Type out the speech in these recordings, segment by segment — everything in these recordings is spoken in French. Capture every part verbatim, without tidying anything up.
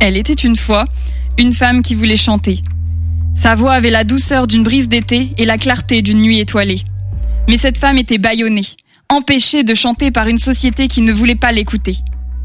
Elle était une fois une femme qui voulait chanter. Sa voix avait la douceur d'une brise d'été et la clarté d'une nuit étoilée. Mais cette femme était bâillonnée, empêchée de chanter par une société qui ne voulait pas l'écouter.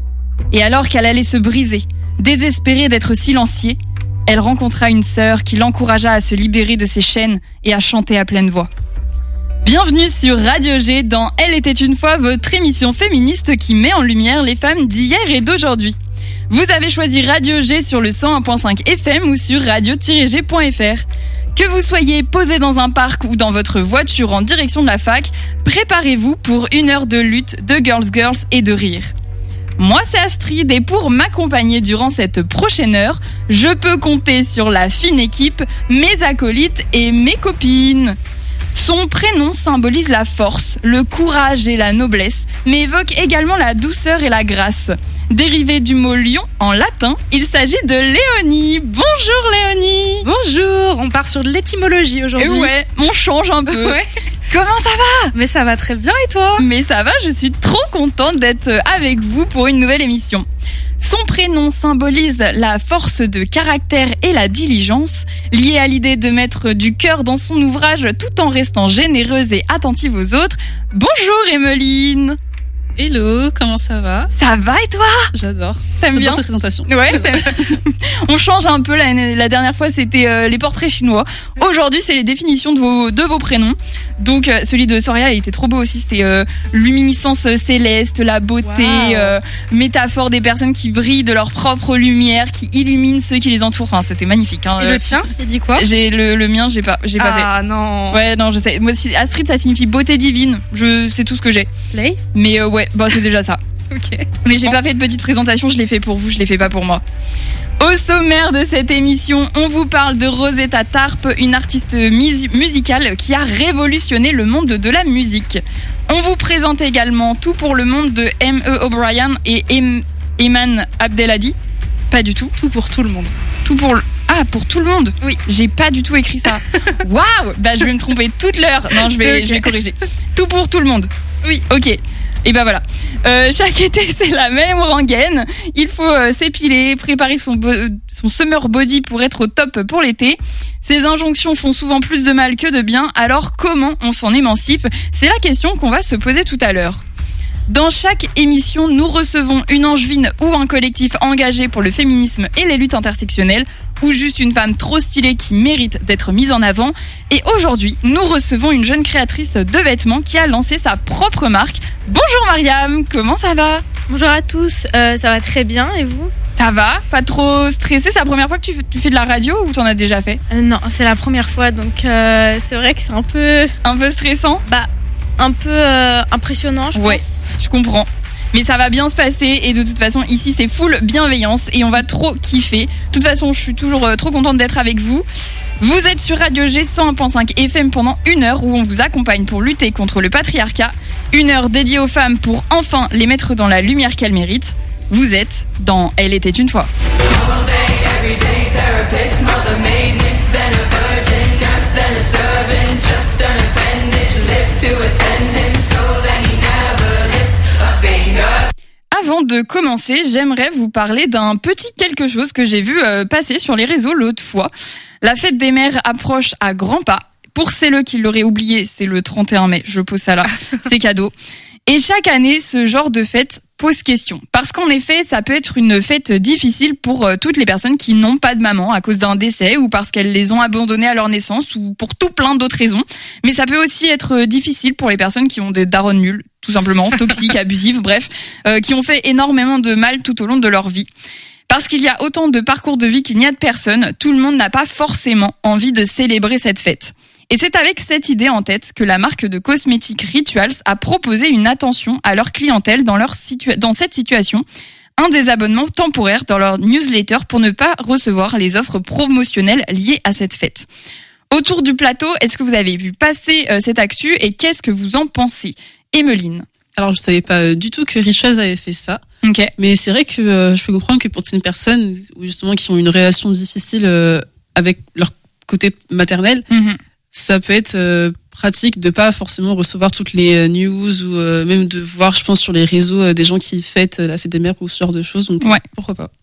Et alors qu'elle allait se briser, désespérée d'être silenciée, elle rencontra une sœur qui l'encouragea à se libérer de ses chaînes et à chanter à pleine voix. Bienvenue sur Radio G dans Elle était une fois, votre émission féministe qui met en lumière les femmes d'hier et d'aujourd'hui. Vous avez choisi Radio G sur le cent un virgule cinq F M ou sur radio tiret g point f r. Que vous soyez posé dans un parc ou dans votre voiture en direction de la fac, préparez-vous pour une heure de lutte, de girls girls et de rire. Moi c'est Astrid et pour m'accompagner durant cette prochaine heure, je peux compter sur la fine équipe, mes acolytes et mes copines. Son prénom symbolise la force, le courage et la noblesse, mais évoque également la douceur et la grâce. Dérivé du mot lion en latin, il s'agit de Léonie. Bonjour Léonie. Bonjour, on part sur de l'étymologie aujourd'hui. Et ouais, on change un peu. Ouais. Comment ça va ? Mais ça va très bien et toi ? Mais ça va, je suis trop contente d'être avec vous pour une nouvelle émission. Son prénom symbolise la force de caractère et la diligence, liée à l'idée de mettre du cœur dans son ouvrage tout en restant généreuse et attentive aux autres. Bonjour Emeline. Hello, comment ça va ? Ça va et toi ? J'adore. T'aimes J'adore bien cette présentation. Ouais, t'aimes. On change un peu. La, la dernière fois, c'était euh, les portraits chinois. Aujourd'hui, c'est les définitions de vos, de vos prénoms. Donc, euh, celui de Soria, il était trop beau aussi. C'était euh, luminescence céleste, la beauté, wow. euh, métaphore des personnes qui brillent de leur propre lumière, qui illuminent ceux qui les entourent. Enfin, c'était magnifique. Hein. Et euh, le tien, il dit quoi ? J'ai le, le mien, j'ai pas, j'ai ah, pas fait. Ah non. Ouais, non, je sais. Moi, Astrid, ça signifie beauté divine. Je, c'est tout ce que j'ai. Slay ? Mais euh, ouais, bon, c'est déjà ça. Ok. Mais j'ai pas fait de petite présentation, je l'ai fait pour vous, je l'ai fait pas pour moi. Au sommaire de cette émission, on vous parle de Rosetta Tarp, une artiste mus- musicale qui a révolutionné le monde de la musique. On vous présente également Tout pour le monde de M E O'Brien et em- Eman Abdelhadi. Pas du tout. Tout pour tout le monde. Tout pour le... Ah, pour tout le monde ? Oui. J'ai pas du tout écrit ça. Waouh ! Bah, je vais me tromper toute l'heure. Non, je vais, okay. je vais corriger. Tout pour tout le monde. Oui. Ok. Et ben voilà, euh, chaque été c'est la même rengaine, il faut euh, s'épiler, préparer son, bo- son summer body pour être au top pour l'été. Ces injonctions font souvent plus de mal que de bien, alors comment on s'en émancipe ? C'est la question qu'on va se poser tout à l'heure. Dans chaque émission, nous recevons une angevine ou un collectif engagé pour le féminisme et les luttes intersectionnelles, ou juste une femme trop stylée qui mérite d'être mise en avant. Et aujourd'hui, nous recevons une jeune créatrice de vêtements qui a lancé sa propre marque. Bonjour Mariam, comment ça va ? Bonjour à tous, euh, ça va très bien et vous ? Ça va ? Pas trop stressée ? C'est la première fois que tu, tu fais de la radio ou t'en as déjà fait ? euh, Non, c'est la première fois, donc euh, c'est vrai que c'est un peu... Un peu stressant ? Bah, un peu euh, impressionnant, je ouais, pense. Je comprends. Mais ça va bien se passer et de toute façon ici c'est full bienveillance et on va trop kiffer. De toute façon je suis toujours euh, trop contente d'être avec vous. Vous êtes sur Radio G cent un virgule cinq F M pendant une heure où on vous accompagne pour lutter contre le patriarcat. Une heure dédiée aux femmes pour enfin les mettre dans la lumière qu'elles méritent. Vous êtes dans Elle était une fois. Avant de commencer, j'aimerais vous parler d'un petit quelque chose que j'ai vu euh, passer sur les réseaux l'autre fois. La fête des mères approche à grands pas. Pour celles qui l'auraient oublié, c'est le trente et un mai. Je pose ça là, c'est cadeau. Et chaque année, ce genre de fête pose question. Parce qu'en effet, ça peut être une fête difficile pour euh, toutes les personnes qui n'ont pas de maman à cause d'un décès ou parce qu'elles les ont abandonnées à leur naissance ou pour tout plein d'autres raisons. Mais ça peut aussi être difficile pour les personnes qui ont des darons nuls, tout simplement, toxiques, abusives, bref, euh, qui ont fait énormément de mal tout au long de leur vie. Parce qu'il y a autant de parcours de vie qu'il n'y a de personnes, tout le monde n'a pas forcément envie de célébrer cette fête. Et c'est avec cette idée en tête que la marque de cosmétiques Rituals a proposé une attention à leur clientèle dans, leur situa- dans cette situation, un désabonnement temporaire dans leur newsletter pour ne pas recevoir les offres promotionnelles liées à cette fête. Autour du plateau, est-ce que vous avez vu passer euh, cette actu et qu'est-ce que vous en pensez ? Emeline. Alors, je savais pas du tout que Rituals avait fait ça. Ok. Mais c'est vrai que euh, je peux comprendre que pour certaines personnes, justement, qui ont une relation difficile euh, avec leur côté maternel, mm-hmm. ça peut être euh, pratique de pas forcément recevoir toutes les euh, news ou euh, même de voir, je pense, sur les réseaux euh, des gens qui fêtent la fête des mères ou ce genre de choses. Donc, ouais. pourquoi pas.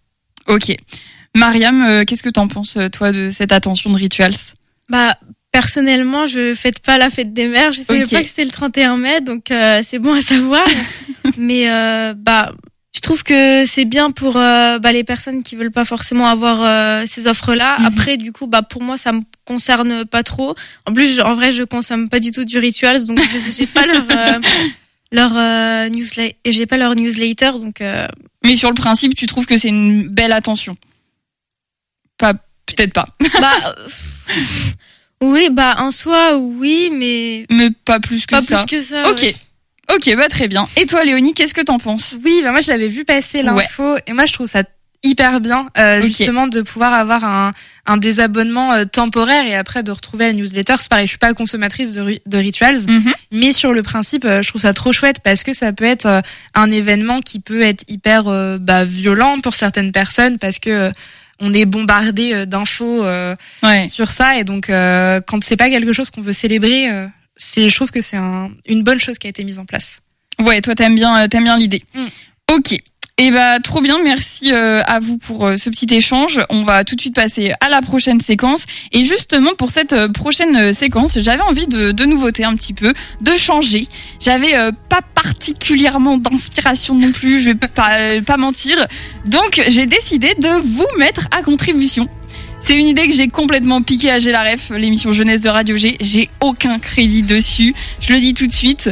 Ok. Mariam, euh, qu'est-ce que t'en penses, toi, de cette attention de Rituals? Bah, personnellement, je fête pas la fête des mères. Je savais Ok. pas que c'était le trente et un mai, donc euh, c'est bon à savoir. Mais euh, bah, je trouve que c'est bien pour euh, bah, les personnes qui veulent pas forcément avoir euh, ces offres-là. Mhm. Après, du coup, bah pour moi, ça me concerne pas trop. En plus, je- en vrai, je consomme pas du tout du Rituals, donc je- j'ai pas leur euh, leur euh, newsletter, et j'ai pas leur newsletter, donc. Euh, Mais sur le principe, tu trouves que c'est une belle attention? Pas, peut-être pas. bah. euh, Oui, bah en soi, oui, mais Mais pas plus que pas ça. plus que ça. Ok. ouais. Ok, bah très bien. Et toi, Léonie, qu'est-ce que t'en penses? Oui, bah moi je l'avais vu passer l'info et moi je trouve ça hyper bien euh, Ok. justement de pouvoir avoir un, un désabonnement euh, temporaire et après de retrouver la newsletter. C'est pareil, je suis pas consommatrice de, ri- de Rituals, Mhm. mais sur le principe, euh, je trouve ça trop chouette parce que ça peut être euh, un événement qui peut être hyper euh, bah, violent pour certaines personnes parce que euh, on est bombardé euh, d'infos euh, Ouais. sur ça et donc euh, quand c'est pas quelque chose qu'on veut célébrer, euh, c'est, je trouve que c'est un, une bonne chose qui a été mise en place. Ouais, toi t'aimes bien, euh, t'aimes bien l'idée. Mm. Ok. Et bah trop bien, merci euh, à vous pour euh, ce petit échange. On va tout de suite passer à la prochaine séquence. Et justement pour cette euh, prochaine euh, séquence, j'avais envie de, de nouveauter un petit peu, de changer. J'avais euh, pas particulièrement d'inspiration non plus, je vais pas euh, pas mentir. Donc j'ai décidé de vous mettre à contribution. C'est une idée que j'ai complètement piquée à G la Ref, l'émission jeunesse de Radio G. J'ai aucun crédit dessus, je le dis tout de suite.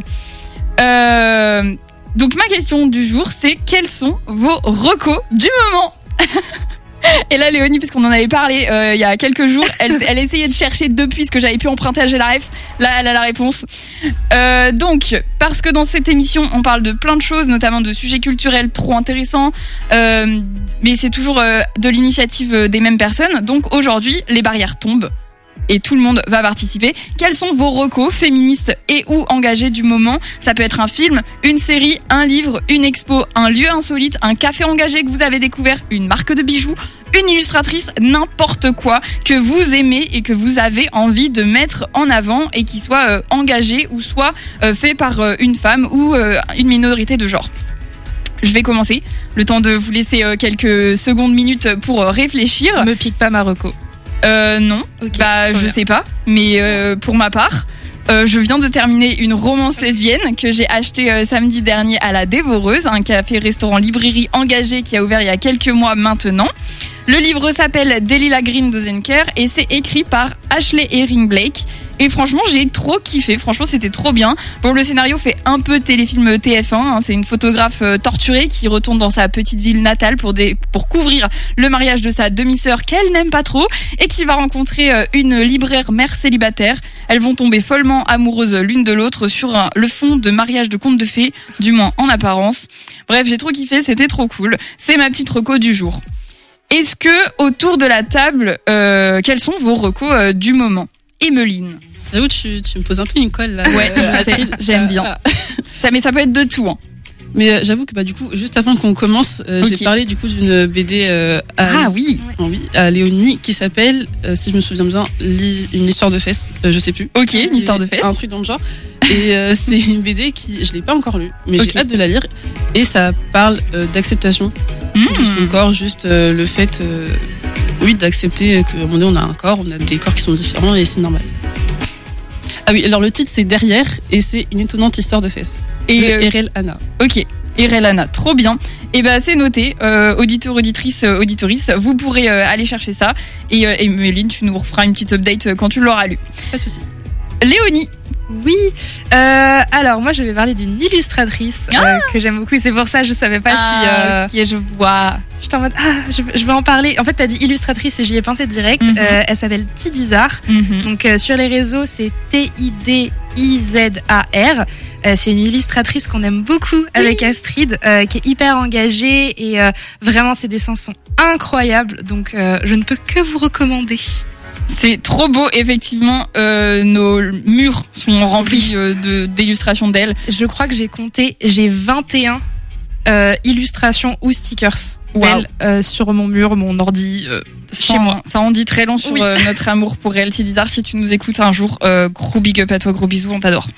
Euh, donc ma question du jour, c'est quels sont vos recos du moment? Et là, Léonie, puisqu'on en avait parlé euh, il y a quelques jours, elle, elle essayait de chercher depuis ce que j'avais pu emprunter à G la Ref. Là, elle a la réponse. Euh, donc, parce que dans cette émission, on parle de plein de choses, notamment de sujets culturels trop intéressants, euh, mais c'est toujours euh, de l'initiative des mêmes personnes. Donc aujourd'hui, les barrières tombent. Et tout le monde va participer. Quels sont vos recos féministes et ou engagés du moment? Ça peut être un film, une série, un livre, une expo, un lieu insolite, un café engagé que vous avez découvert, une marque de bijoux, une illustratrice, n'importe quoi que vous aimez et que vous avez envie de mettre en avant et qui soit euh, engagé ou soit euh, fait par euh, une femme ou euh, une minorité de genre. Je vais commencer, le temps de vous laisser euh, quelques secondes, minutes pour euh, réfléchir. Me pique pas ma reco. Euh, non, Ok, bah trop je bien. sais pas, mais euh, pour ma part, euh, je viens de terminer une romance lesbienne que j'ai achetée euh, samedi dernier à la Dévoreuse, un café-restaurant librairie engagé qui a ouvert il y a quelques mois maintenant. Le livre s'appelle Delilah Green Doesn't et c'est écrit par Ashley Herring Blake. Et franchement, j'ai trop kiffé. Franchement, c'était trop bien. Bon, le scénario fait un peu téléfilm T F un. Hein. C'est une photographe euh, torturée qui retourne dans sa petite ville natale pour des, pour couvrir le mariage de sa demi-sœur qu'elle n'aime pas trop et qui va rencontrer euh, une libraire mère célibataire. Elles vont tomber follement amoureuses l'une de l'autre sur un, le fond de mariage de contes de fées, du moins en apparence. Bref, j'ai trop kiffé. C'était trop cool. C'est ma petite reco du jour. Est-ce que autour de la table, euh, quels sont vos recos euh, du moment? Emeline. J'avoue, tu, tu me poses un peu une colle là. Ouais, Euh, je sais, Astrid, j'aime ça- bien. ah. Ça, mais ça peut être de tout. Hein. Mais euh, j'avoue que bah du coup, juste avant qu'on commence, euh, Ok. j'ai parlé du coup d'une B D euh, à, Ah oui. oh oui, à Léonie qui s'appelle, euh, si je me souviens bien, Li- une histoire de fesses. Euh, je sais plus. Ok, une histoire de fesses. Un truc dans le genre. Et euh, c'est une B D qui, je l'ai pas encore lue, mais Ok. j'ai hâte de la lire. Et ça parle euh, d'acceptation de son Mmh. corps, juste euh, le fait, euh, oui, d'accepter qu'à un moment donné on a un corps, on a des corps qui sont différents et c'est normal. Ah oui, alors le titre c'est Derrière et c'est une étonnante histoire de fesses. Et de euh, Erel Anna. ok. Irelana, trop bien. Et ben c'est noté, euh, auditeur, auditrice, euh, auditorice, vous pourrez euh, aller chercher ça. Et euh, Emeline, tu nous referas une petite update euh, quand tu l'auras lu. Pas de souci. Léonie. Oui, euh, alors moi je vais parler d'une illustratrice euh, que j'aime beaucoup et c'est pour ça que je savais pas si... Euh, Ah, ok, je vois. j'étais en mode, ah, je, je vais en parler. En fait, t'as dit illustratrice et j'y ai pensé direct. Mhm. Euh, elle s'appelle Tidizar. Mhm. Donc euh, sur les réseaux, c'est T I D I Z A R. Euh, c'est une illustratrice qu'on aime beaucoup avec Astrid, euh, qui est hyper engagée et euh, vraiment ses dessins sont incroyables. Donc euh, je ne peux que vous recommander. C'est trop beau, effectivement. Euh, nos murs sont remplis euh, de d'illustrations d'elle. Je crois que j'ai compté, j'ai vingt et un euh, illustrations ou stickers Wow. d'elle euh, sur mon mur, mon ordi, euh, chez Sans- moi. Ça en dit très long sur Oui. euh, notre amour pour elle. Tidizar, si tu nous écoutes un jour, euh, gros big up à toi, gros bisous, on t'adore.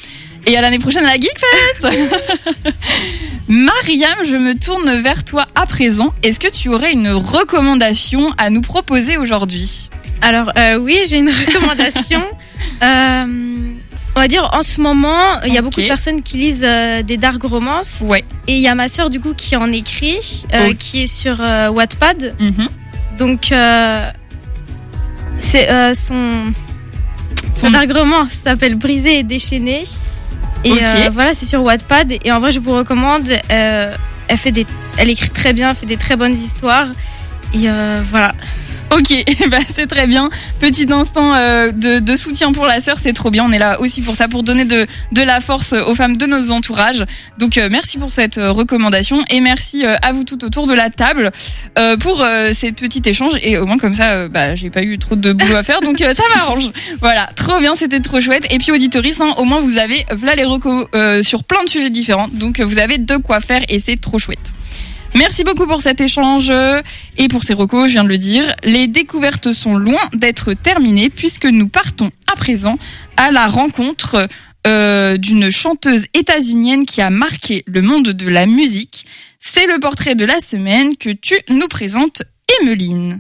Et à l'année prochaine à la Geekfest. Mariam, je me tourne vers toi à présent. Est-ce que tu aurais une recommandation à nous proposer aujourd'hui ? Alors euh, oui, j'ai une recommandation. euh, on va dire en ce moment, il y a okay. beaucoup de personnes qui lisent euh, des dark romances. Ouais. Et il y a ma sœur du coup qui en écrit, euh, oh. qui est sur euh, Wattpad. Mm-hmm. Donc euh, c'est euh, son son dark roman s'appelle Brisé et déchaîné. Et okay. euh, voilà, c'est sur Wattpad. Et en vrai, je vous recommande. Euh, elle fait des, elle écrit très bien, elle fait des très bonnes histoires. Et euh, voilà. Ok, bah c'est très bien. Petit instant euh, de, de soutien pour la sœur, c'est trop bien. On est là aussi pour ça, pour donner de, de la force aux femmes de nos entourages. Donc euh, merci pour cette euh, recommandation et merci euh, à vous tout autour de la table euh, pour euh, ces petits échanges. Et au moins comme ça, euh, bah j'ai pas eu trop de boulot à faire, donc euh, ça m'arrange. Voilà, trop bien, c'était trop chouette. Et puis auditoris, hein, au moins vous avez voilà les recos euh, sur plein de sujets différents, donc euh, vous avez de quoi faire et c'est trop chouette. Merci beaucoup pour cet échange et pour ces recos, je viens de le dire. Les découvertes sont loin d'être terminées puisque nous partons à présent à la rencontre euh, d'une chanteuse états-unienne qui a marqué le monde de la musique. C'est le portrait de la semaine que tu nous présentes, Emmeline.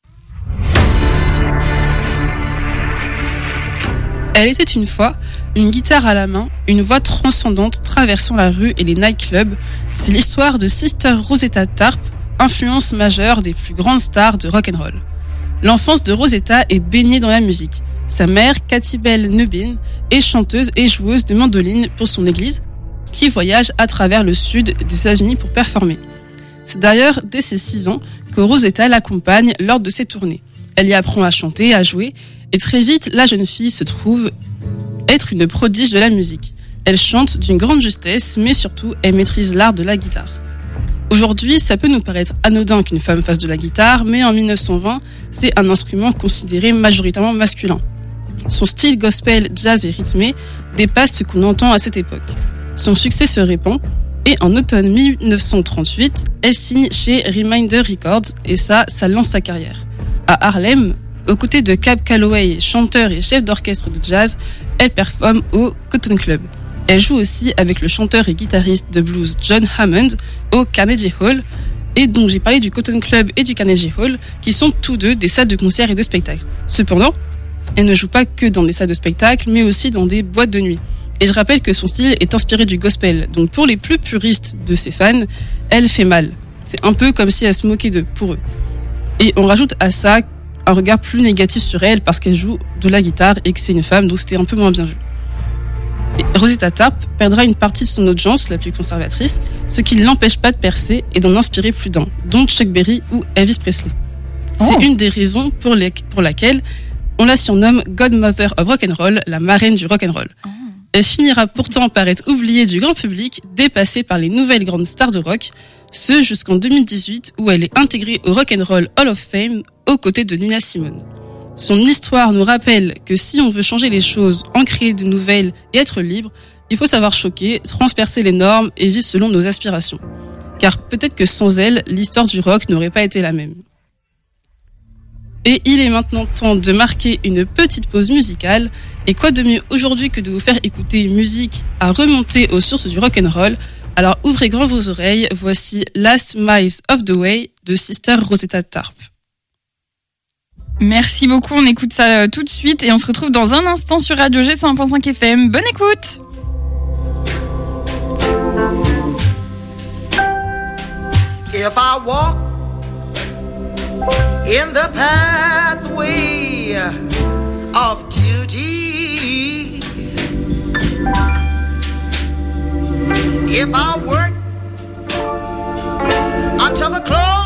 Elle était une fois, une guitare à la main, une voix transcendante traversant la rue et les nightclubs. C'est l'histoire de Sister Rosetta Tharpe, influence majeure des plus grandes stars de rock'n'roll. L'enfance de Rosetta est baignée dans la musique. Sa mère, Katy Bell Nubin, est chanteuse et joueuse de mandoline pour son église, qui voyage à travers le sud des États-Unis pour performer. C'est d'ailleurs dès ses six ans que Rosetta l'accompagne lors de ses tournées. Elle y apprend à chanter, à jouer, et très vite, la jeune fille se trouve être une prodige de la musique. Elle chante d'une grande justesse, mais surtout, elle maîtrise l'art de la guitare. Aujourd'hui, ça peut nous paraître anodin qu'une femme fasse de la guitare, mais en dix-neuf cent vingt, c'est un instrument considéré majoritairement masculin. Son style gospel, jazz et rythmé dépasse ce qu'on entend à cette époque. Son succès se répand, et en automne dix-neuf cent trente-huit, elle signe chez Reminder Records, et ça, ça lance sa carrière. À Harlem, aux côtés de Cab Calloway, chanteur et chef d'orchestre de jazz, elle performe au Cotton Club. Elle joue aussi avec le chanteur et guitariste de blues John Hammond au Carnegie Hall, et dont j'ai parlé du Cotton Club et du Carnegie Hall, qui sont tous deux des salles de concert et de spectacle. Cependant, elle ne joue pas que dans des salles de spectacle, mais aussi dans des boîtes de nuit. Et je rappelle que son style est inspiré du gospel, donc pour les plus puristes de ses fans, elle fait mal. C'est un peu comme si elle se moquait d'eux, pour eux. Et on rajoute à ça un regard plus négatif sur elle parce qu'elle joue de la guitare et que c'est une femme, donc c'était un peu moins bien vu. Et Rosetta Tharpe perdra une partie de son audience, la plus conservatrice, ce qui ne l'empêche pas de percer et d'en inspirer plus d'un, dont Chuck Berry ou Elvis Presley. Oh. C'est une des raisons pour, les, pour laquelle on la surnomme Godmother of Rock'n'Roll, la marraine du rock'n'roll. Oh. Elle finira pourtant par être oubliée du grand public, dépassée par les nouvelles grandes stars de rock, ce jusqu'en deux mille dix-huit où elle est intégrée au Rock'n'Roll Hall of Fame aux côtés de Nina Simone. Son histoire nous rappelle que si on veut changer les choses, en créer de nouvelles et être libre, il faut savoir choquer, transpercer les normes et vivre selon nos aspirations. Car peut-être que sans elle, l'histoire du rock n'aurait pas été la même. Et il est maintenant temps de marquer une petite pause musicale. Et quoi de mieux aujourd'hui que de vous faire écouter une musique à remonter aux sources du rock'n'roll. Alors ouvrez grand vos oreilles, voici Last Miles of the Way de Sister Rosetta Tharpe. Merci beaucoup, on écoute ça tout de suite et on se retrouve dans un instant sur Radio G cent un point cinq F M. Bonne écoute! If I walk in the pathway of duty, if I work until the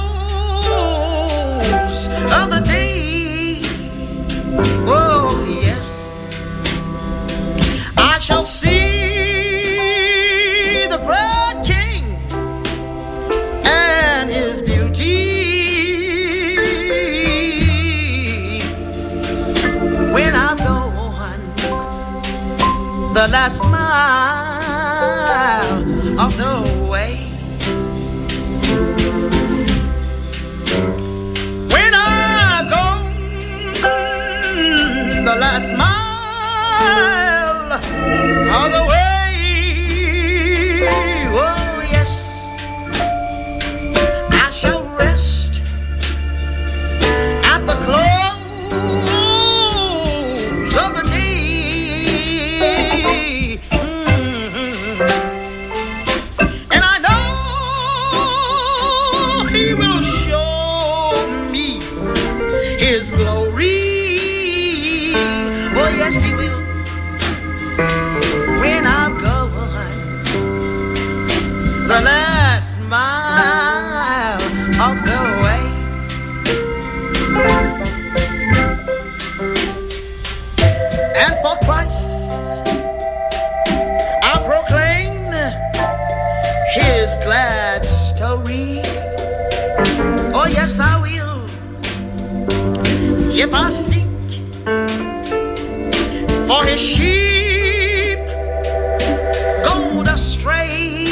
close of the day, oh yes, I shall see the great King and his beauty. When I'm gone the last mile of the way, when I've gone the last mile of the way, glad story. Oh yes, I will. If I seek for his sheep gone astray,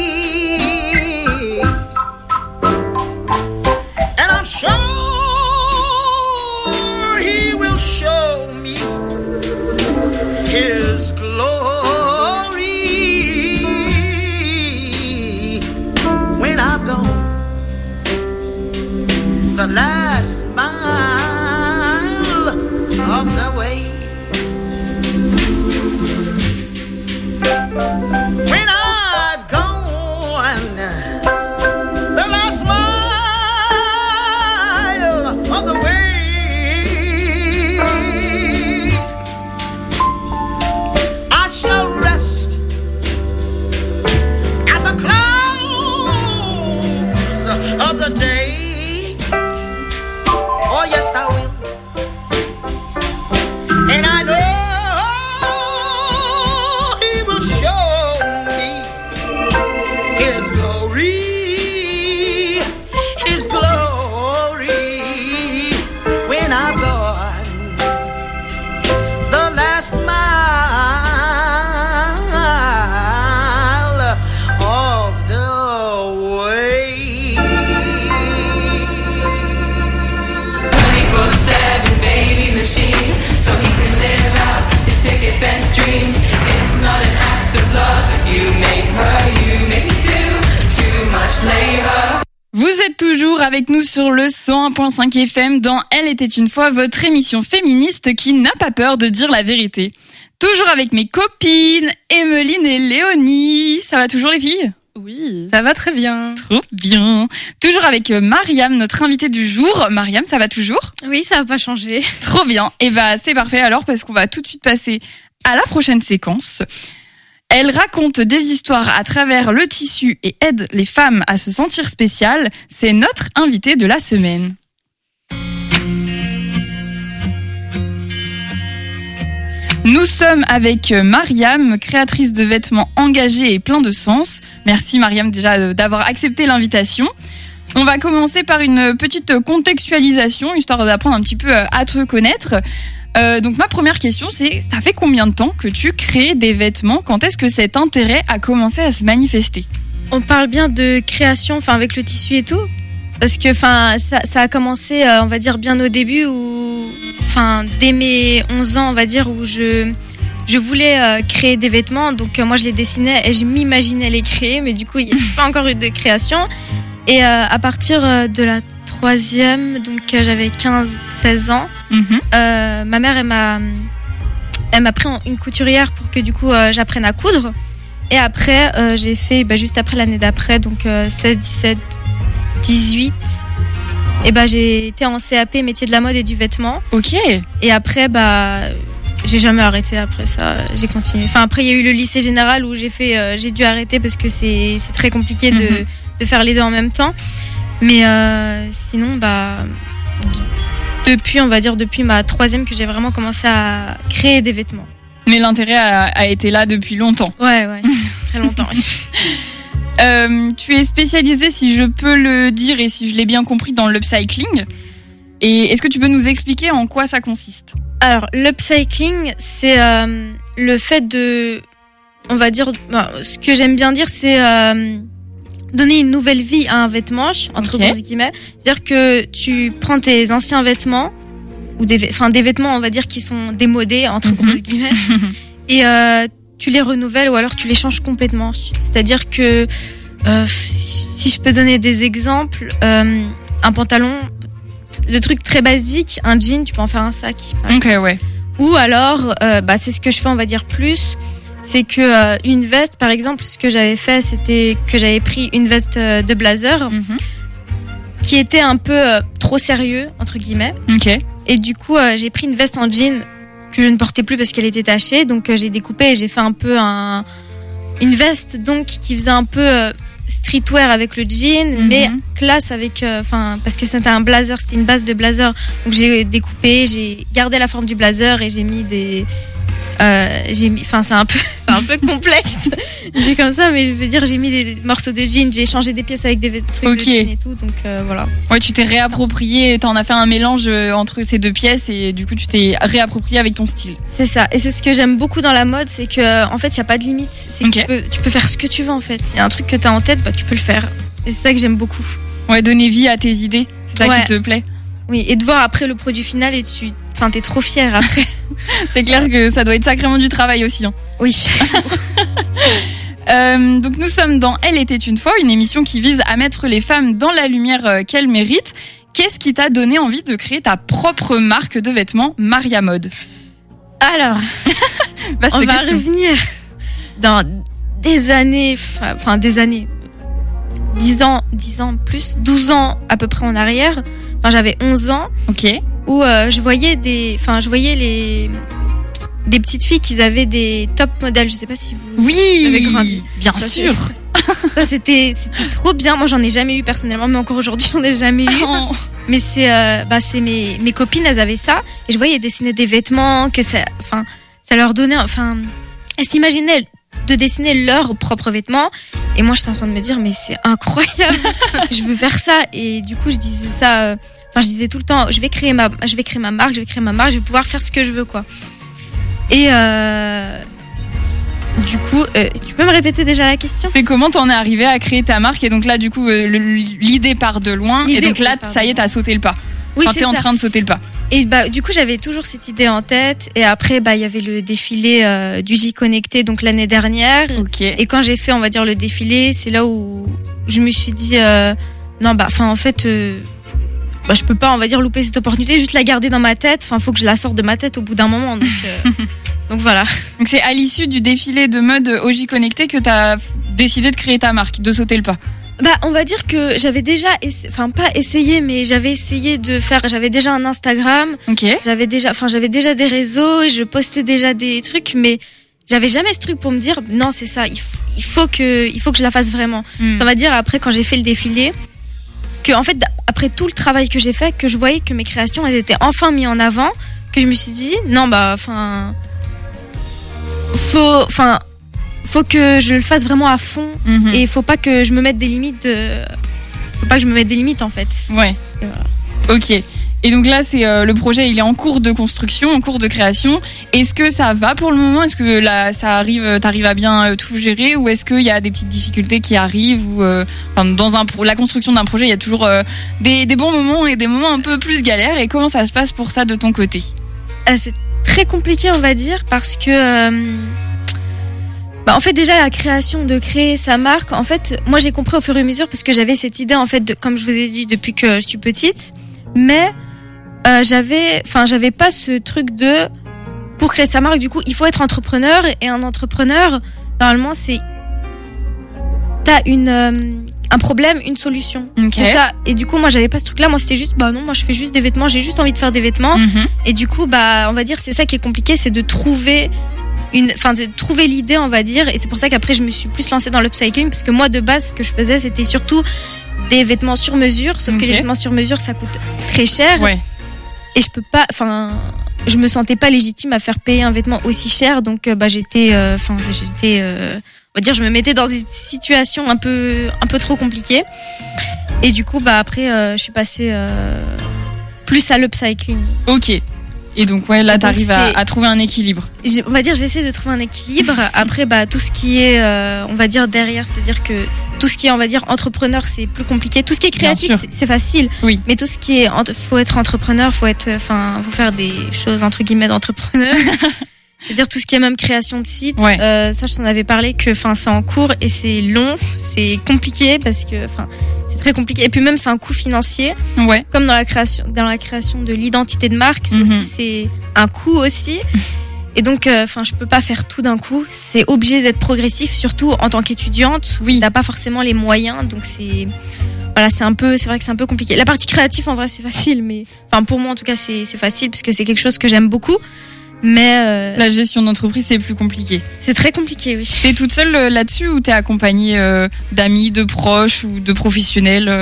and I'm sure he will show me his glory when I've gone the last mile of the way. When I've gone the last mile of the way, I shall rest at the close of the day. Oh yes, I will. And I know he will show me his glory, his glory when I'm gone the last mile of the way. twenty-four seven baby machine, so he can live out his picket fence dreams. It's not an act of love if you make her, you make me do too much labor. Vous êtes toujours avec nous sur le cent un virgule cinq F M dans Elle était une fois, votre émission féministe qui n'a pas peur de dire la vérité. Toujours avec mes copines, Emeline et Léonie. Ça va toujours les filles ? Oui. Ça va très bien. Trop bien. Toujours avec Mariam, notre invitée du jour. Mariam, ça va toujours ? Oui, ça va pas changer. Trop bien. Et bah c'est parfait alors parce qu'on va tout de suite passer à la prochaine séquence. Elle raconte des histoires à travers le tissu et aide les femmes à se sentir spéciales. C'est notre invitée de la semaine. Nous sommes avec Mariam, créatrice de vêtements engagés et plein de sens. Merci Mariam déjà d'avoir accepté l'invitation. On va commencer par une petite contextualisation, histoire d'apprendre un petit peu à te connaître. Euh, donc ma première question, c'est ça fait combien de temps que tu crées des vêtements ? Quand est-ce que cet intérêt a commencé à se manifester ? On parle bien de création, enfin avec le tissu et tout, parce que enfin ça, ça a commencé, euh, on va dire bien au début, où, enfin dès mes onze ans, on va dire, où je je voulais euh, créer des vêtements, donc euh, moi je les dessinais et je m'imaginais les créer, mais du coup il n'y a pas encore eu de création. Et euh, à partir euh, de la troisième, donc euh, j'avais quinze seize ans, mm-hmm. euh, ma mère elle m'a elle m'a pris en une couturière pour que du coup euh, j'apprenne à coudre. Et après euh, j'ai fait bah, juste après l'année d'après, donc euh, seize dix-sept dix-huit, et bah j'ai été en C A P métier de la mode et du vêtement. OK. Et après bah j'ai jamais arrêté après ça, j'ai continué. Enfin après il y a eu le lycée général où j'ai fait euh, j'ai dû arrêter parce que c'est c'est très compliqué de mm-hmm. de faire les deux en même temps. Mais euh, sinon, bah, d- depuis, on va dire, depuis ma troisième que j'ai vraiment commencé à créer des vêtements. Mais l'intérêt a, a été là depuis longtemps. Ouais, ouais, très longtemps. euh, tu es spécialisée, si je peux le dire et si je l'ai bien compris, dans l'upcycling. Et est-ce que tu peux nous expliquer en quoi ça consiste ? Alors, l'upcycling, c'est euh, le fait de, on va dire, bah, ce que j'aime bien dire, c'est euh, donner une nouvelle vie à un vêtement, entre okay. grosses guillemets. C'est-à-dire que tu prends tes anciens vêtements, ou des, enfin, des vêtements, on va dire, qui sont démodés, entre mm-hmm. grosses guillemets, et euh, tu les renouvelles ou alors tu les changes complètement. C'est-à-dire que, euh, si je peux donner des exemples, euh, un pantalon, le truc très basique, un jean, tu peux en faire un sac. Ok, ouais. Ou alors, euh, bah, c'est ce que je fais, on va dire, plus. C'est que euh, une veste, par exemple, ce que j'avais fait, c'était que j'avais pris une veste de blazer mm-hmm. qui était un peu euh, trop sérieux, entre guillemets. Ok. Et du coup, euh, j'ai pris une veste en jean que je ne portais plus parce qu'elle était tachée. Donc, euh, j'ai découpé et j'ai fait un peu un, une veste donc qui faisait un peu euh, streetwear avec le jean, mm-hmm. mais classe avec, enfin, euh, parce que c'était un blazer, c'était une base de blazer. Donc, j'ai découpé, j'ai gardé la forme du blazer et j'ai mis des Euh, j'ai mis, enfin c'est un peu, c'est un peu complexe dit comme ça, mais je veux dire j'ai mis des morceaux de jean, j'ai changé des pièces avec des trucs okay. de jean et tout, donc euh, voilà. Ouais, tu t'es réapproprié, t'en as fait un mélange entre ces deux pièces et du coup tu t'es réapproprié avec ton style. C'est ça, et c'est ce que j'aime beaucoup dans la mode, c'est que en fait il y a pas de limite, c'est que okay. tu peux, tu peux faire ce que tu veux en fait. Il y a un truc que t'as en tête, bah tu peux le faire, et c'est ça que j'aime beaucoup. Ouais, donner vie à tes idées, c'est ça ouais. qui te plaît. Oui, et de voir après le produit final et tu Enfin, t'es trop fière après. C'est clair que ça doit être sacrément du travail aussi. Hein. Oui. euh, donc nous sommes dans Elle était une fois, une émission qui vise à mettre les femmes dans la lumière qu'elles méritent. Qu'est-ce qui t'a donné envie de créer ta propre marque de vêtements, Maria Mode ? Alors, on va question. revenir dans des années, enfin des années, dix ans, dix ans plus, douze ans à peu près en arrière. Enfin, j'avais onze ans. Ok. Où euh, je voyais des, enfin je voyais les des petites filles qui avaient des top modèles. Je sais pas si vous oui, avez grandi. Bien ça, sûr. Ça c'était c'était trop bien. Moi j'en ai jamais eu personnellement, mais encore aujourd'hui j'en ai jamais eu. Oh. Mais c'est euh, bah c'est mes mes copines, elles avaient ça et je voyais dessiner des vêtements que ça, enfin ça leur donnait, enfin elles s'imaginaient de dessiner leurs propres vêtements et moi j'étais en train de me dire mais c'est incroyable. Je veux faire ça et du coup je disais ça. Euh, Enfin, je disais tout le temps, je vais créer ma, je vais créer ma marque, je vais créer ma marque, je vais pouvoir faire ce que je veux, quoi. Et euh, du coup, euh, tu peux me répéter déjà la question ? C'est comment t'en es arrivé à créer ta marque et donc là, du coup, euh, l'idée part de loin l'idée, et donc là, oui, ça y est, t'as sauté le pas. Oui, enfin, c'est t'es ça. en train de sauter le pas. Et bah, du coup, j'avais toujours cette idée en tête. Et après, bah, il y avait le défilé euh, du J Connecté, donc l'année dernière. Ok. Et quand j'ai fait, on va dire, le défilé, c'est là où je me suis dit, euh, non, bah, enfin, en fait. Euh, Bah, je peux pas, on va dire, louper cette opportunité, juste la garder dans ma tête. Enfin, faut que je la sorte de ma tête au bout d'un moment. Donc, euh, donc voilà. Donc c'est à l'issue du défilé de mode O J Connecté que t'as décidé de créer ta marque, de sauter le pas. Bah, on va dire que j'avais déjà, essa... enfin pas essayé, mais j'avais essayé de faire. J'avais déjà un Instagram. Ok. J'avais déjà, enfin j'avais déjà des réseaux, je postais déjà des trucs, mais j'avais jamais ce truc pour me dire non c'est ça, il faut, il faut que, il faut que je la fasse vraiment. Mm. Ça va dire après quand j'ai fait le défilé. Que en fait après tout le travail que j'ai fait, que je voyais que mes créations elles étaient enfin mises en avant, que je me suis dit non bah enfin faut enfin faut que je le fasse vraiment à fond mm-hmm. et faut pas que je me mette des limites de faut pas que je me mette des limites en fait. Ouais. Et voilà. Ok. Et donc là, c'est euh, le projet, il est en cours de construction, en cours de création. Est-ce que ça va pour le moment ? Est-ce que là, ça arrive, t'arrives à bien euh, tout gérer, ou est-ce qu'il y a des petites difficultés qui arrivent ou euh, enfin, dans un la construction d'un projet, il y a toujours euh, des, des bons moments et des moments un peu plus galères. Et comment ça se passe pour ça de ton côté ? euh, C'est très compliqué, on va dire, parce que euh, bah, en fait déjà la création de créer sa marque. En fait, moi j'ai compris au fur et à mesure parce que j'avais cette idée en fait de, comme je vous ai dit depuis que je suis petite, mais Euh, j'avais, enfin, j'avais pas ce truc de pour créer sa marque. Du coup, il faut être entrepreneur et un entrepreneur, normalement, c'est t'as une euh, un problème, une solution. Okay. C'est ça. Et du coup, moi, j'avais pas ce truc-là. Moi, c'était juste, bah non, moi, je fais juste des vêtements. J'ai juste envie de faire des vêtements. Mm-hmm. Et du coup, bah, on va dire, c'est ça qui est compliqué, c'est de trouver une, enfin, de trouver l'idée, on va dire. Et c'est pour ça qu'après, je me suis plus lancée dans l'upcycling parce que moi, de base, ce que je faisais, c'était surtout des vêtements sur mesure. Sauf okay. que les vêtements sur mesure, ça coûte très cher. Ouais. Et je peux pas, enfin, je me sentais pas légitime à faire payer un vêtement aussi cher, donc bah j'étais, enfin, euh, j'étais, euh, on va dire, je me mettais dans une situation un peu, un peu trop compliquée. Et du coup, bah après, euh, je suis passée euh, plus à l'upcycling. Ok. Et donc ouais, là t'arrives à, à trouver un équilibre. On va dire, j'essaie de trouver un équilibre. Après, bah tout ce qui est, euh, on va dire derrière, c'est-à-dire que tout ce qui est, on va dire entrepreneur, c'est plus compliqué. Tout ce qui est créatif, c'est, c'est facile. Oui. Mais tout ce qui est, faut être entrepreneur, faut être, enfin, faut faire des choses entre guillemets d'entrepreneur. C'est-à-dire tout ce qui est même création de site. Ouais. Euh, ça, je t'en avais parlé que, enfin, c'est en cours et c'est long, c'est compliqué parce que, enfin, c'est très compliqué. Et puis même, c'est un coût financier. Ouais. Comme dans la création, dans la création de l'identité de marque, c'est mm-hmm. aussi, c'est un coût aussi. Et donc, enfin, euh, je peux pas faire tout d'un coup. C'est obligé d'être progressif, surtout en tant qu'étudiante. Oui. T'as pas forcément les moyens, donc c'est, voilà, c'est un peu, c'est vrai que c'est un peu compliqué. La partie créative, en vrai, c'est facile, mais, enfin, pour moi, en tout cas, c'est, c'est facile parce que c'est quelque chose que j'aime beaucoup. Mais euh, la gestion d'entreprise, c'est plus compliqué. C'est très compliqué, oui. T'es toute seule là-dessus ou t'es accompagnée euh, d'amis, de proches ou de professionnels euh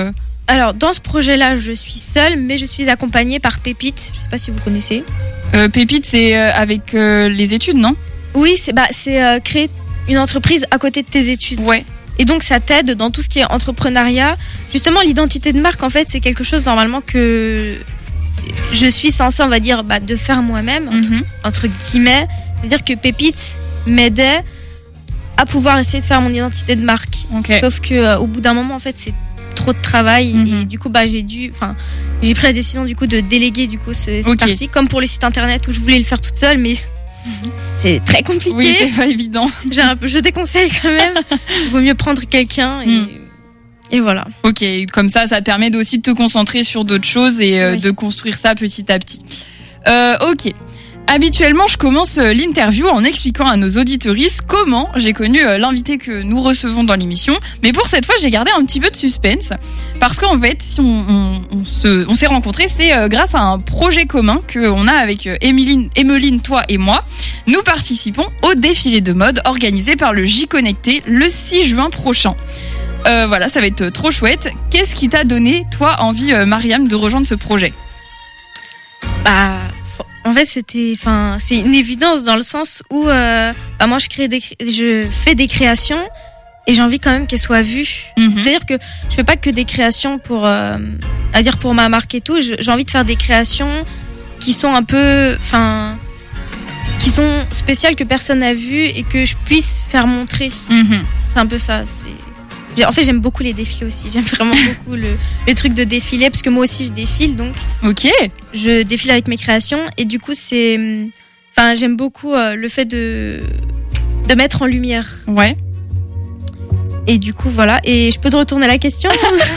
Alors, dans ce projet-là, je suis seule, mais je suis accompagnée par Pépite. Je sais pas si vous connaissez. Euh, Pépite, c'est euh, avec euh, les études, non ? Oui, c'est bah c'est euh, créer une entreprise à côté de tes études. Ouais. Et donc ça t'aide dans tout ce qui est entrepreneuriat. Justement, l'identité de marque, en fait, c'est quelque chose normalement que je suis censée, on va dire, bah, de faire moi-même entre, Mm-hmm. entre guillemets. C'est-à-dire que Pépite m'aidait à pouvoir essayer de faire mon identité de marque. Okay. Sauf que euh, au bout d'un moment, en fait, c'est trop de travail Mm-hmm. et du coup, bah j'ai dû, enfin, j'ai pris la décision du coup de déléguer du coup ce, cette Okay. partie, comme pour le site internet où je voulais le faire toute seule, mais c'est très compliqué. Oui, c'est pas évident. J'ai un peu, je déconseille quand même. Il vaut mieux prendre quelqu'un et, Mm. et voilà. Ok, comme ça, ça te permet de aussi de te concentrer sur d'autres choses et euh, Oui. de construire ça petit à petit. Euh, ok. Habituellement, je commence euh, l'interview en expliquant à nos auditeuristes comment j'ai connu euh, l'invité que nous recevons dans l'émission. Mais pour cette fois, j'ai gardé un petit peu de suspense parce qu'en fait, si on, on, on se, on s'est rencontrés, c'est euh, grâce à un projet commun que on a avec euh, Emeline, Emeline, toi et moi. Nous participons au défilé de mode organisé par le J Connecté le six juin prochain. Euh, voilà, ça va être trop chouette. Qu'est-ce qui t'a donné, toi, envie, euh, Mariam, de rejoindre ce projet ? Bah, en fait, c'était, enfin, c'est une évidence dans le sens où, euh, bah, moi, je crée des, je fais des créations et j'ai envie quand même qu'elles soient vues. Mm-hmm. C'est-à-dire que je fais pas que des créations pour, euh, à dire pour ma marque et tout. Je- J'ai envie de faire des créations qui sont un peu, enfin, qui sont spéciales que personne n'a vues et que je puisse faire montrer. Mm-hmm. C'est un peu ça. C'est... j'ai- En fait, j'aime beaucoup les défilés aussi. J'aime vraiment beaucoup le, le truc de défiler parce que moi aussi je défile, donc Ok. je défile avec mes créations et du coup c'est, hum, enfin, j'aime beaucoup euh, le fait de de mettre en lumière. Ouais. Et du coup voilà. Et je peux te retourner la question.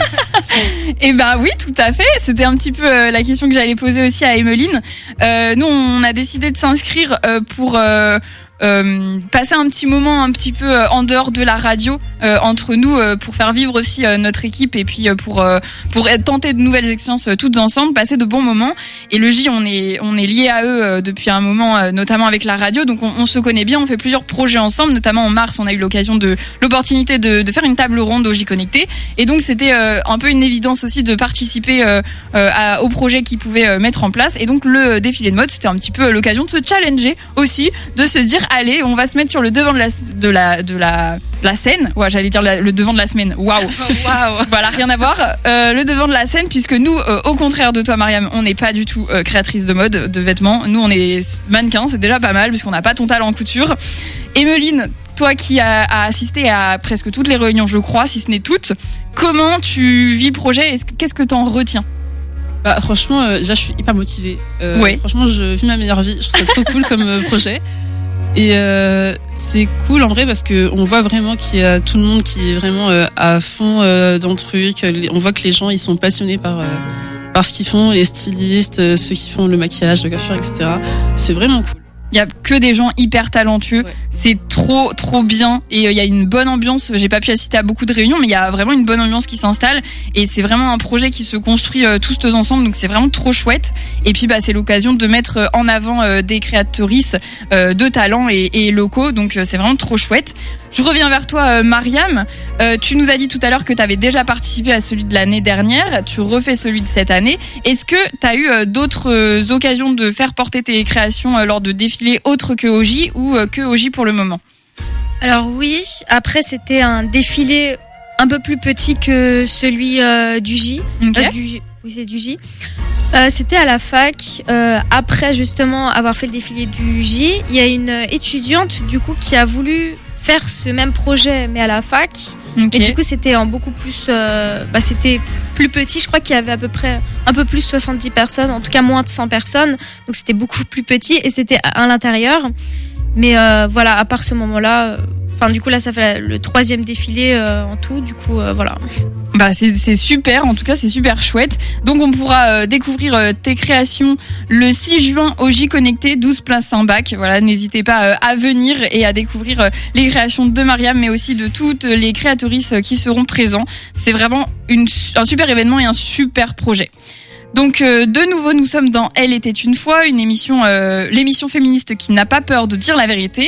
Eh ben oui, tout à fait. C'était un petit peu euh, la question que j'allais poser aussi à Emeline. Euh, nous, on a décidé de s'inscrire euh, pour euh, euh, passer un petit moment un petit peu euh, en dehors de la radio euh, entre nous euh, pour faire vivre aussi euh, notre équipe et puis euh, pour euh, pour être- tenter de nouvelles expériences euh, toutes ensemble, passer de bons moments. Et le J, on est on est lié à eux euh, depuis un moment, euh, notamment avec la radio, donc on, on se connaît bien. On fait plusieurs projets ensemble, notamment en mars, on a eu l'occasion de l'opportunité de, de faire une table ronde au J Connecté. Et donc c'était euh, un peu une évidence aussi de participer euh, euh, à, au projet qu'ils pouvaient euh, mettre en place. Et donc le défilé de mode, c'était un petit peu l'occasion de se challenger aussi, de se dire allez, on va se mettre sur le devant de la de la de la, la scène. Ouais, j'allais dire la- le devant de la semaine. Waouh. Waouh. Voilà, rien à voir. Euh, le devant de la scène, puisque nous, euh, au contraire de toi, Mariam, on n'est pas du tout euh, créatrice de mode, de vêtements. Nous, on est mannequin, c'est déjà pas mal, puisqu'on n'a pas ton talent en couture. Emeline, toi qui as, as assisté à presque toutes les réunions, je crois, si ce n'est toutes, comment tu vis le projet ? Est-ce que- Qu'est-ce que t'en retiens ? Bah, franchement, euh, déjà, je suis hyper motivée. Euh, Ouais. Franchement, je vis ma meilleure vie. Je trouve ça trop cool comme euh, projet. Et euh, c'est cool en vrai parce que on voit vraiment qu'il y a tout le monde qui est vraiment euh, à fond euh, dans le truc. Les- On voit que les gens ils sont passionnés par euh, par ce qu'ils font, les stylistes, euh, ceux qui font le maquillage, la coiffure, et cetera. C'est vraiment cool. Il y a que des gens hyper talentueux. Ouais. C'est trop, trop bien. Et euh, il y a une bonne ambiance. J'ai pas pu assister à beaucoup de réunions, mais il y a vraiment une bonne ambiance qui s'installe. Et c'est vraiment un projet qui se construit euh, tous ensemble. Donc c'est vraiment trop chouette. Et puis, bah, c'est l'occasion de mettre euh, en avant euh, des créatrices euh, de talents et, et locaux. Donc euh, c'est vraiment trop chouette. Je reviens vers toi, euh, Mariam. Euh, tu nous as dit tout à l'heure que tu avais déjà participé à celui de l'année dernière. Tu refais celui de cette année. Est-ce que tu as eu euh, d'autres euh, occasions de faire porter tes créations euh, lors de défilés autres que au J ou euh, que au J pour le moment ? Alors oui, après c'était un défilé un peu plus petit que celui euh, du J. Ok. Euh, du J. Oui, c'est du J. Euh, c'était à la fac. Euh, après justement avoir fait le défilé du J, il y a une étudiante du coup qui a voulu faire ce même projet mais à la fac. Ok. Et du coup c'était en beaucoup plus, euh, bah, c'était plus petit. Je crois qu'il y avait à peu près un peu plus de soixante-dix personnes, en tout cas moins de cent personnes. Donc c'était beaucoup plus petit et c'était à, à l'intérieur. Mais euh, voilà, à part ce moment-là, enfin euh, du coup là ça fait le troisième défilé euh, en tout. Du coup euh, voilà. Bah c'est c'est super, en tout cas c'est super chouette. Donc on pourra euh, découvrir euh, tes créations le six juin au J Connecté, douze place Saint-Bac. Voilà, n'hésitez pas euh, à venir et à découvrir euh, les créations de Mariam, mais aussi de toutes les créatrices euh, qui seront présents. C'est vraiment une, un super événement et un super projet. Donc euh, de nouveau, nous sommes dans Elle était une fois, une émission, euh, l'émission féministe qui n'a pas peur de dire la vérité.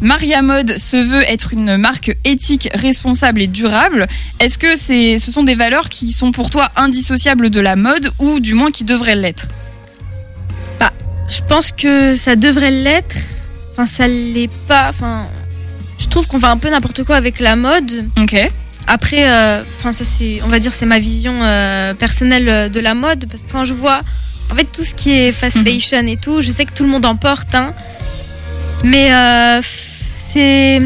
Maria Mode se veut être une marque éthique, responsable et durable. Est-ce que c'est, ce sont des valeurs qui sont pour toi indissociables de la mode ou du moins qui devraient l'être ? Bah, je pense que ça devrait l'être. Enfin, ça l'est pas. Enfin, je trouve qu'on fait un peu n'importe quoi avec la mode. Ok. Après, enfin euh, ça c'est, on va dire, c'est ma vision euh, personnelle de la mode, parce que quand je vois, en fait, tout ce qui est fast mmh. fashion et tout, je sais que tout le monde en porte, hein, mais euh, c'est,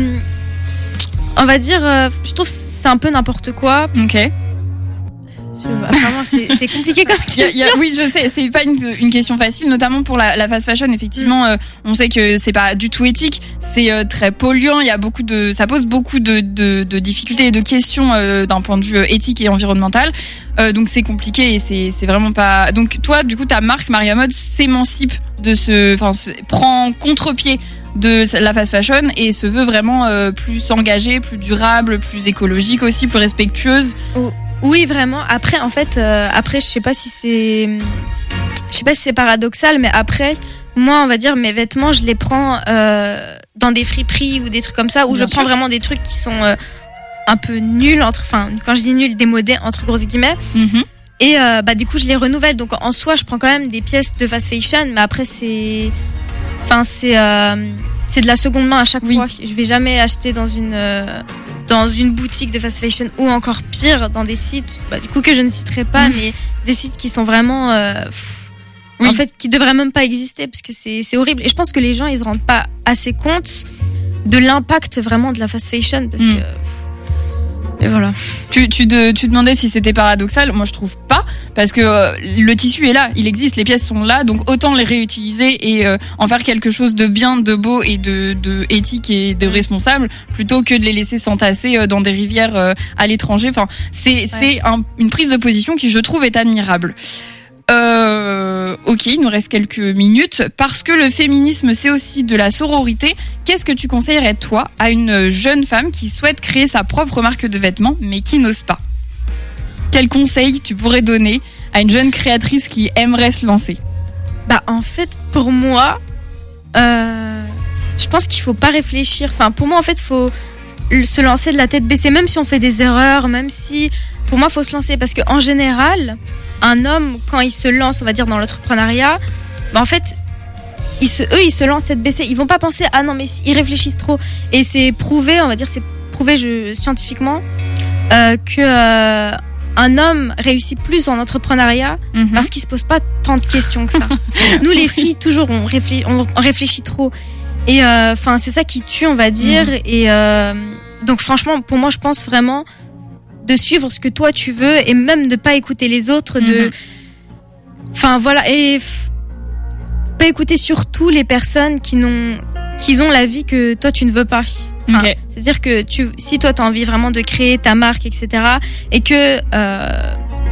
on va dire, euh, je trouve que c'est un peu n'importe quoi. Ok. Je, vraiment, c'est, c'est compliqué comme question. Y a, y a, oui, je sais, c'est pas une, une question facile, notamment pour la, la fast fashion. Effectivement, mmh. euh, on sait que c'est pas du tout éthique, c'est euh, très polluant. Il y a beaucoup de, ça pose beaucoup de, de, de difficultés et de questions euh, d'un point de vue éthique et environnemental. Euh, donc c'est compliqué et c'est, c'est vraiment pas. Donc toi, du coup, ta marque Maria Mode s'émancipe de ce, enfin, prend contre-pied de la fast fashion et se veut vraiment euh, plus engagée, plus durable, plus écologique aussi, plus respectueuse. Oh. Oui, vraiment. Après, en fait, euh, après, je sais pas si c'est, je sais pas si c'est paradoxal, mais après, moi, on va dire, mes vêtements, je les prends euh, dans des friperies ou des trucs comme ça, où Bien je sûr. prends vraiment des trucs qui sont euh, un peu nuls, entre, enfin, quand je dis nuls, démodés entre grosses guillemets. Mm-hmm. Et euh, bah du coup, je les renouvelle. Donc, en soi, je prends quand même des pièces de fast fashion, mais après, c'est, enfin, c'est, euh, c'est de la seconde main à chaque oui. fois. Je vais jamais acheter dans une euh, dans une boutique de fast fashion ou encore pire dans des sites, bah, du coup que je ne citerai pas, mmh. mais des sites qui sont vraiment, euh, oui. en fait, qui devraient même pas exister parce que c'est c'est horrible. Et je pense que les gens ils se rendent pas assez compte de l'impact vraiment de la fast fashion parce mmh. que. Et voilà. Tu, tu, de, tu demandais si c'était paradoxal. Moi, je trouve pas, parce que euh, le tissu est là, il existe, les pièces sont là, donc autant les réutiliser et euh, en faire quelque chose de bien, de beau et de, de éthique et de responsable, plutôt que de les laisser s'entasser euh, dans des rivières euh, à l'étranger. Enfin, c'est, ouais. c'est un, une prise de position qui, je trouve, est admirable. Euh, ok, il nous reste quelques minutes. Parce que le féminisme, c'est aussi de la sororité, qu'est-ce que tu conseillerais, toi, à une jeune femme qui souhaite créer sa propre marque de vêtements, mais qui n'ose pas ? Quel conseil tu pourrais donner à une jeune créatrice qui aimerait se lancer ? Bah, en fait, pour moi, euh, je pense qu'il faut pas réfléchir. Enfin, pour moi, en fait, il faut se lancer de la tête baissée, même si on fait des erreurs, même si... Pour moi, il faut se lancer, parce qu'en général... Un homme, quand il se lance, on va dire, dans l'entrepreneuriat, bah en fait, ils se, eux, ils se lancent tête baissée. Ils vont pas penser, ah non, mais ils réfléchissent trop. Et c'est prouvé, on va dire, c'est prouvé je, scientifiquement euh, que euh, un homme réussit plus en entrepreneuriat mm-hmm. parce qu'il se pose pas tant de questions que ça. Nous, les filles, toujours, on réfléchit, on réfléchit trop. Et enfin, euh, c'est ça qui tue, on va dire. Mm. Et euh, donc, franchement, pour moi, je pense vraiment de suivre ce que toi tu veux et même de pas écouter les autres, de, enfin mm-hmm. voilà, et f... pas écouter surtout les personnes qui n'ont, qui ont la vie que toi tu ne veux pas. Enfin, okay. C'est-à-dire que tu, si toi t'as envie vraiment de créer ta marque, et cetera, et que euh,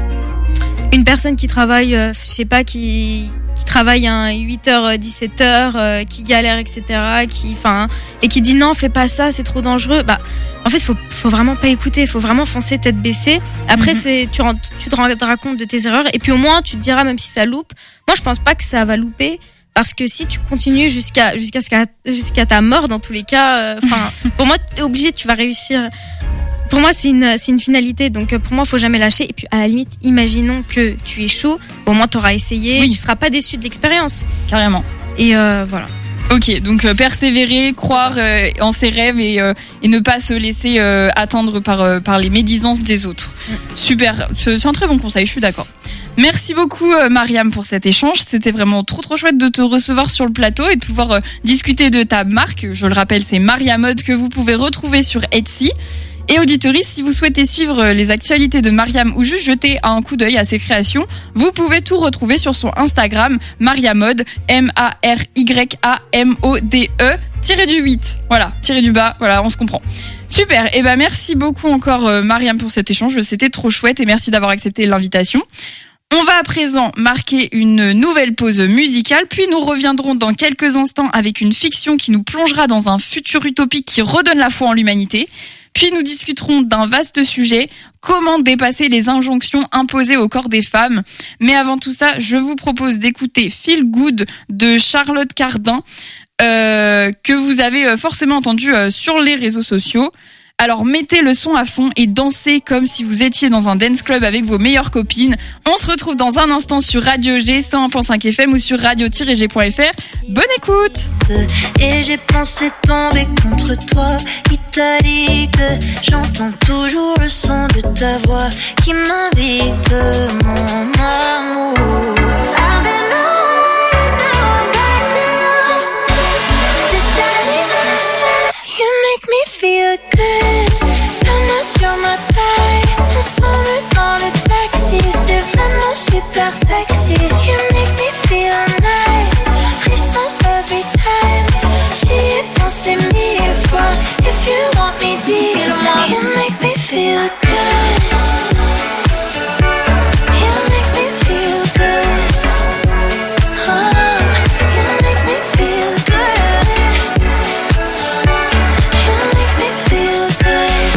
une personne qui travaille, euh, je sais pas, qui qui travaille un huit heures dix-sept heures, euh, qui galère, et cetera, qui, enfin, et qui dit non, fais pas ça, c'est trop dangereux. Bah, en fait, faut, faut vraiment pas écouter, faut vraiment foncer tête baissée. Après, mm-hmm. c'est, tu, tu te rendras compte de tes erreurs, et puis au moins, tu te diras, même si ça loupe. Moi, je pense pas que ça va louper, parce que si tu continues jusqu'à, jusqu'à ce qu'à, jusqu'à ta mort, dans tous les cas, enfin, euh, pour moi, t'es obligé, tu vas réussir. Pour moi, c'est une, c'est une finalité. Donc, pour moi, faut jamais lâcher. Et puis, à la limite, imaginons que tu échoues. Au moins, t'auras essayé. Oui. Tu seras pas déçu de l'expérience. Carrément. Et euh, voilà. Ok, donc euh, persévérer, croire euh, en ses rêves et, euh, et ne pas se laisser euh, atteindre par, euh, par les médisances des autres. Mm. Super, c'est un très bon conseil, je suis d'accord. Merci beaucoup euh, Mariam pour cet échange, c'était vraiment trop trop chouette de te recevoir sur le plateau et de pouvoir euh, discuter de ta marque. Je le rappelle, c'est Maria Mode que vous pouvez retrouver sur Etsy. Et auditories, si vous souhaitez suivre les actualités de Mariam ou juste jeter un coup d'œil à ses créations, vous pouvez tout retrouver sur son Instagram, Mariamode, M A R Y A M O D E, tiré du huit. Voilà, tiré du bas, voilà, on se comprend. Super, et ben merci beaucoup encore euh, Mariam pour cet échange, c'était trop chouette et merci d'avoir accepté l'invitation. On va à présent marquer une nouvelle pause musicale, puis nous reviendrons dans quelques instants avec une fiction qui nous plongera dans un futur utopique qui redonne la foi en l'humanité. Puis nous discuterons d'un vaste sujet, comment dépasser les injonctions imposées au corps des femmes. Mais avant tout ça, je vous propose d'écouter Feel Good de Charlotte Cardin. euh, que vous avez forcément entendu euh, sur les réseaux sociaux. Alors mettez le son à fond et dansez comme si vous étiez dans un dance club avec vos meilleures copines. On se retrouve dans un instant sur Radio G cent un virgule cinq F M ou sur radio tiret g point f r. Bonne écoute. Et j'ai pensé tomber contre toi, italique. J'entends toujours le son de ta voix qui m'invite, mon amour. I've been away, now I'm back to you. C'est arrivé, you make me feel good. La main sur ma taille, ensemble dans le taxi. C'est vraiment super sexy. You make me feel nice, frisson every time. J'y ai pensé mille fois. If you want me, dis-le-moi. You make me feel good. You make me feel good. Oh, you make me feel good. You make me feel good.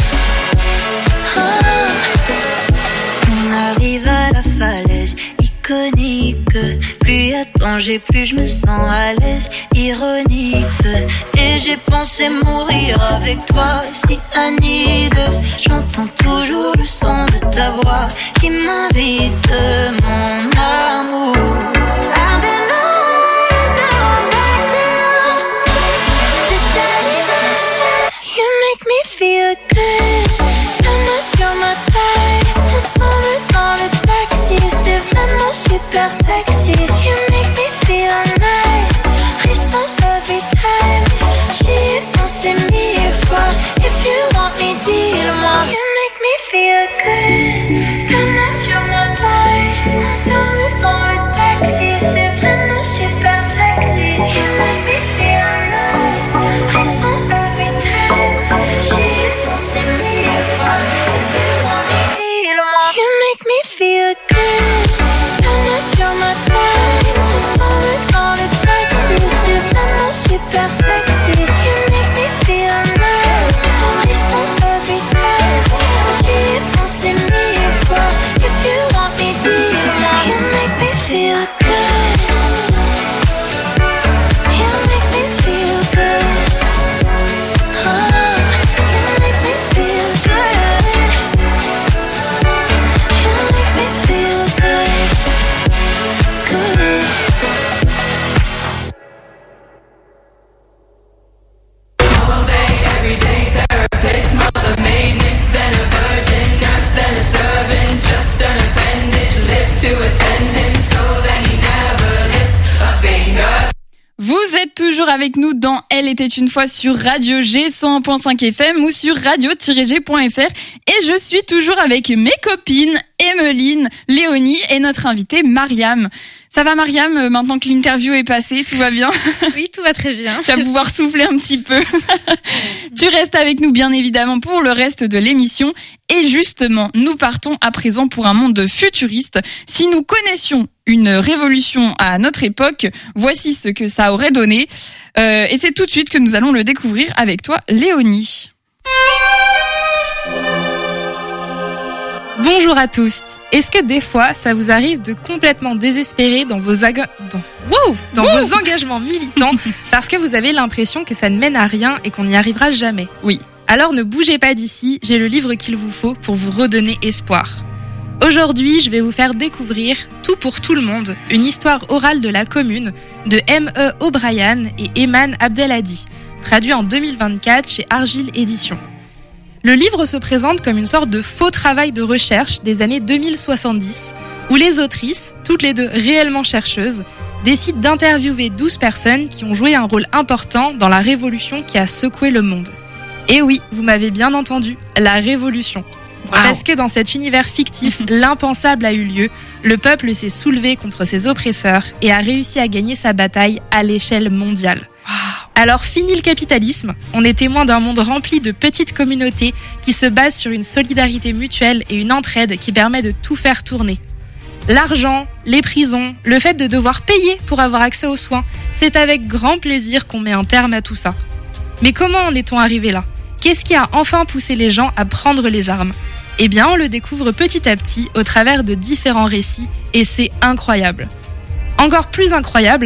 Oh. On arrive à la falaise iconique. Plus y a de danger, plus je me sens à l'aise. Ironique. Et j'ai pensé mourir avec toi, si Anide. J'entends toujours le son de ta voix qui m'invite, mon amour. I've been away, now I'm back to you. C'est arrivé, you make me feel good. La main sur ma taille, ensemble dans le taxi. C'est vraiment super sexy. You make me feel nice, frisson every time. J'y ai pensé mille fois. If you want me, dis-le-moi. You make me feel good. La main sur ma taille, ensemble dans le taxi. C'est vraiment super sexy. You make me feel nice, frisson every time. J'y ai pensé mille fois. If you want me, dis-le-moi. You make me feel good. La main sur ma taille, ensemble dans le taxi. C'est vraiment super sexy. You make me feel nice, frisson every time. J'y ai pensé mille fois. If you want me, dis-le-moi. You make me feel good. You make me feel good. Oh, you make me feel good. You make me feel good. Good. All day, every day, therapist, mother, maid, nymph, then a virgin, nurse, then a servant, just an appendage, live to attend him so that he never lifts a finger. Vous êtes toujours avec nous dans Elle était une fois sur Radio G cent un virgule cinq F M ou sur radio tiret g point f r et je suis toujours avec mes copines Emeline, Léonie et notre invitée Mariam. Ça va Mariam, maintenant que l'interview est passée, tout va bien? Oui, tout va très bien. Tu vas pouvoir souffler un petit peu. Tu restes avec nous bien évidemment pour le reste de l'émission. Et justement, nous partons à présent pour un monde futuriste. Si nous connaissions une révolution à notre époque, voici ce que ça aurait donné. Euh, et c'est tout de suite que nous allons le découvrir avec toi, Léonie. Bonjour à tous. Est-ce que des fois, ça vous arrive de complètement désespérer dans vos, aga- dans... Wow dans Wow vos engagements militants parce que vous avez l'impression que ça ne mène à rien et qu'on n'y arrivera jamais? Oui. Alors ne bougez pas d'ici, j'ai le livre qu'il vous faut pour vous redonner espoir. Aujourd'hui, je vais vous faire découvrir Tout pour tout le monde, une histoire orale de la commune de M E O'Brien et Eman Abdelhadi, traduit en deux mille vingt-quatre chez Argile Éditions. Le livre se présente comme une sorte de faux travail de recherche des années deux mille soixante-dix, où les autrices, toutes les deux réellement chercheuses, décident d'interviewer douze personnes qui ont joué un rôle important dans la révolution qui a secoué le monde. Et oui, vous m'avez bien entendu, la révolution. Wow. Parce que dans cet univers fictif, l'impensable a eu lieu, le peuple s'est soulevé contre ses oppresseurs et a réussi à gagner sa bataille à l'échelle mondiale. Wow. Alors fini le capitalisme, on est témoin d'un monde rempli de petites communautés qui se basent sur une solidarité mutuelle et une entraide qui permet de tout faire tourner. L'argent, les prisons, le fait de devoir payer pour avoir accès aux soins, c'est avec grand plaisir qu'on met un terme à tout ça. Mais comment en est-on arrivé là ? Qu'est-ce qui a enfin poussé les gens à prendre les armes ? Eh bien, on le découvre petit à petit au travers de différents récits et c'est incroyable. Encore plus incroyable,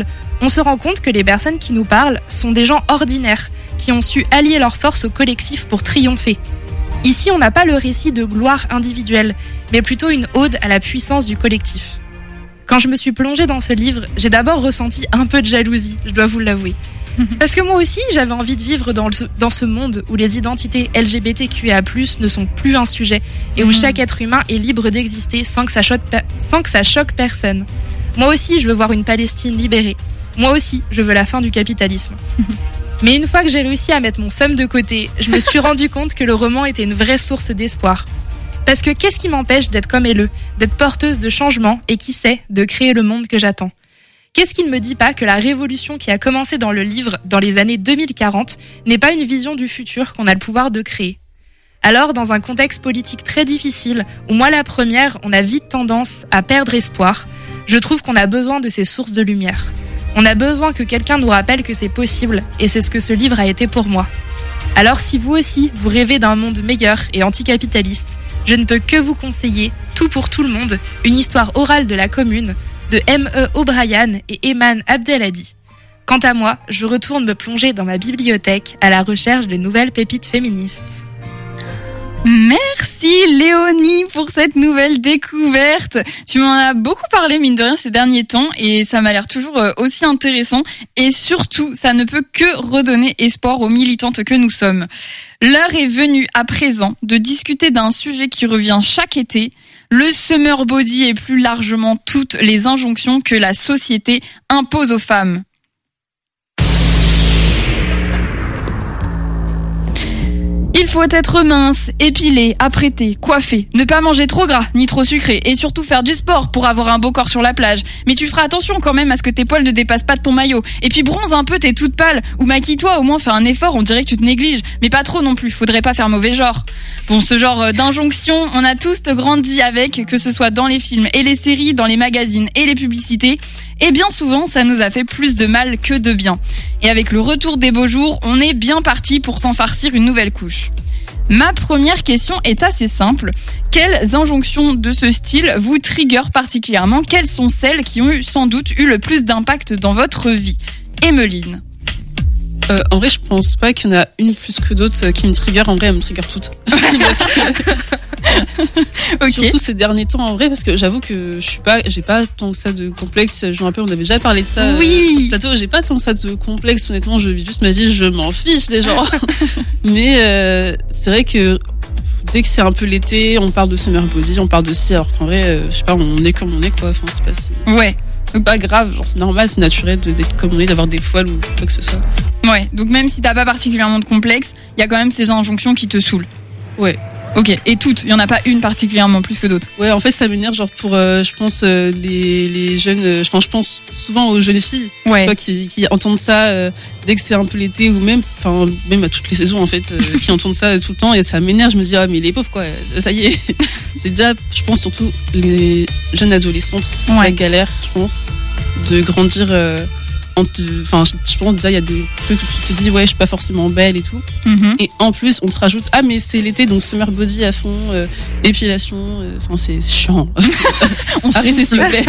on se rend compte que les personnes qui nous parlent sont des gens ordinaires, qui ont su allier leurs forces au collectif pour triompher. Ici, on n'a pas le récit de gloire individuelle, mais plutôt une ode à la puissance du collectif. Quand je me suis plongée dans ce livre, j'ai d'abord ressenti un peu de jalousie, je dois vous l'avouer. Parce que moi aussi, j'avais envie de vivre dans, le, dans ce monde où les identités L G B T Q I A plus, ne sont plus un sujet et où mmh. chaque être humain est libre d'exister sans que ça choque, sans que ça choque personne. Moi aussi, je veux voir une Palestine libérée. Moi aussi, je veux la fin du capitalisme. Mais une fois que j'ai réussi à mettre mon seum de côté, je me suis rendu compte que le roman était une vraie source d'espoir. Parce que qu'est-ce qui m'empêche d'être comme elle, d'être porteuse de changement et qui sait, de créer le monde que j'attends ? Qu'est-ce qui ne me dit pas que la révolution qui a commencé dans le livre dans les années deux mille quarante n'est pas une vision du futur qu'on a le pouvoir de créer ? Alors, dans un contexte politique très difficile, où moi la première, on a vite tendance à perdre espoir, je trouve qu'on a besoin de ces sources de lumière. On a besoin que quelqu'un nous rappelle que c'est possible, et c'est ce que ce livre a été pour moi. Alors si vous aussi, vous rêvez d'un monde meilleur et anticapitaliste, je ne peux que vous conseiller, Tout pour tout le monde, une histoire orale de la commune, de M E O'Brien et Eman Abdelhadi. Quant à moi, je retourne me plonger dans ma bibliothèque à la recherche de nouvelles pépites féministes. Merci Léonie pour cette nouvelle découverte. Tu m'en as beaucoup parlé mine de rien ces derniers temps et ça m'a l'air toujours aussi intéressant et surtout ça ne peut que redonner espoir aux militantes que nous sommes. L'heure est venue à présent de discuter d'un sujet qui revient chaque été, le summer body et plus largement toutes les injonctions que la société impose aux femmes. Il faut être mince, épilé, apprêté, coiffé, ne pas manger trop gras ni trop sucré et surtout faire du sport pour avoir un beau corps sur la plage. Mais tu feras attention quand même à ce que tes poils ne dépassent pas de ton maillot. Et puis bronze un peu, t'es toute pâle. Ou maquille-toi, au moins fais un effort, on dirait que tu te négliges. Mais pas trop non plus, faudrait pas faire mauvais genre. Bon, ce genre d'injonction, on a tous grandi avec, que ce soit dans les films et les séries, dans les magazines et les publicités. Et bien souvent, ça nous a fait plus de mal que de bien. Et avec le retour des beaux jours, on est bien parti pour s'en farcir une nouvelle couche. Ma première question est assez simple. Quelles injonctions de ce style vous trigger particulièrement ? Quelles sont celles qui ont eu, sans doute eu le plus d'impact dans votre vie ? Emmeline. Euh, en vrai, je pense pas qu'il y en a une plus que d'autres qui me trigger. En vrai, elles me trigger toutes. Okay. Surtout ces derniers temps, en vrai, parce que j'avoue que je suis pas, j'ai pas tant que ça de complexe. Je me rappelle, on avait déjà parlé de ça oui. euh, sur le plateau. J'ai pas tant que ça de complexe. Honnêtement, je vis juste ma vie, je m'en fiche des gens. Mais euh, c'est vrai que dès que c'est un peu l'été, on parle de summer body, on parle de ci, alors qu'en vrai, euh, je sais pas, on est comme on est, quoi. Enfin, c'est pas si... Ouais. C'est pas grave, genre c'est normal, c'est naturel d'être comme on est, d'avoir des poils ou quoi que ce soit. Ouais, donc même si t'as pas particulièrement de complexe, il y a quand même ces injonctions qui te saoulent. Ouais. Ok, et toutes, il y en a pas une particulièrement plus que d'autres. Ouais, en fait, ça m'énerve, genre pour, euh, je pense euh, les les jeunes, enfin, euh, je pense souvent aux jeunes filles, ouais, quoi, qui qui entendent ça euh, dès que c'est un peu l'été ou même, enfin, même à toutes les saisons en fait, euh, qui entendent ça tout le temps et ça m'énerve. Je me dis ah mais les pauvres quoi, ça y est, c'est déjà, je pense surtout les jeunes adolescentes, c'est ouais, la galère, je pense, de grandir. Euh, Enfin, je pense déjà il y a des trucs où tu te dis ouais je suis pas forcément belle et tout, mm-hmm, et en plus on te rajoute ah mais c'est l'été donc summer body à fond, euh, épilation, enfin euh, c'est chiant. Arrêtez s'il vous plaît.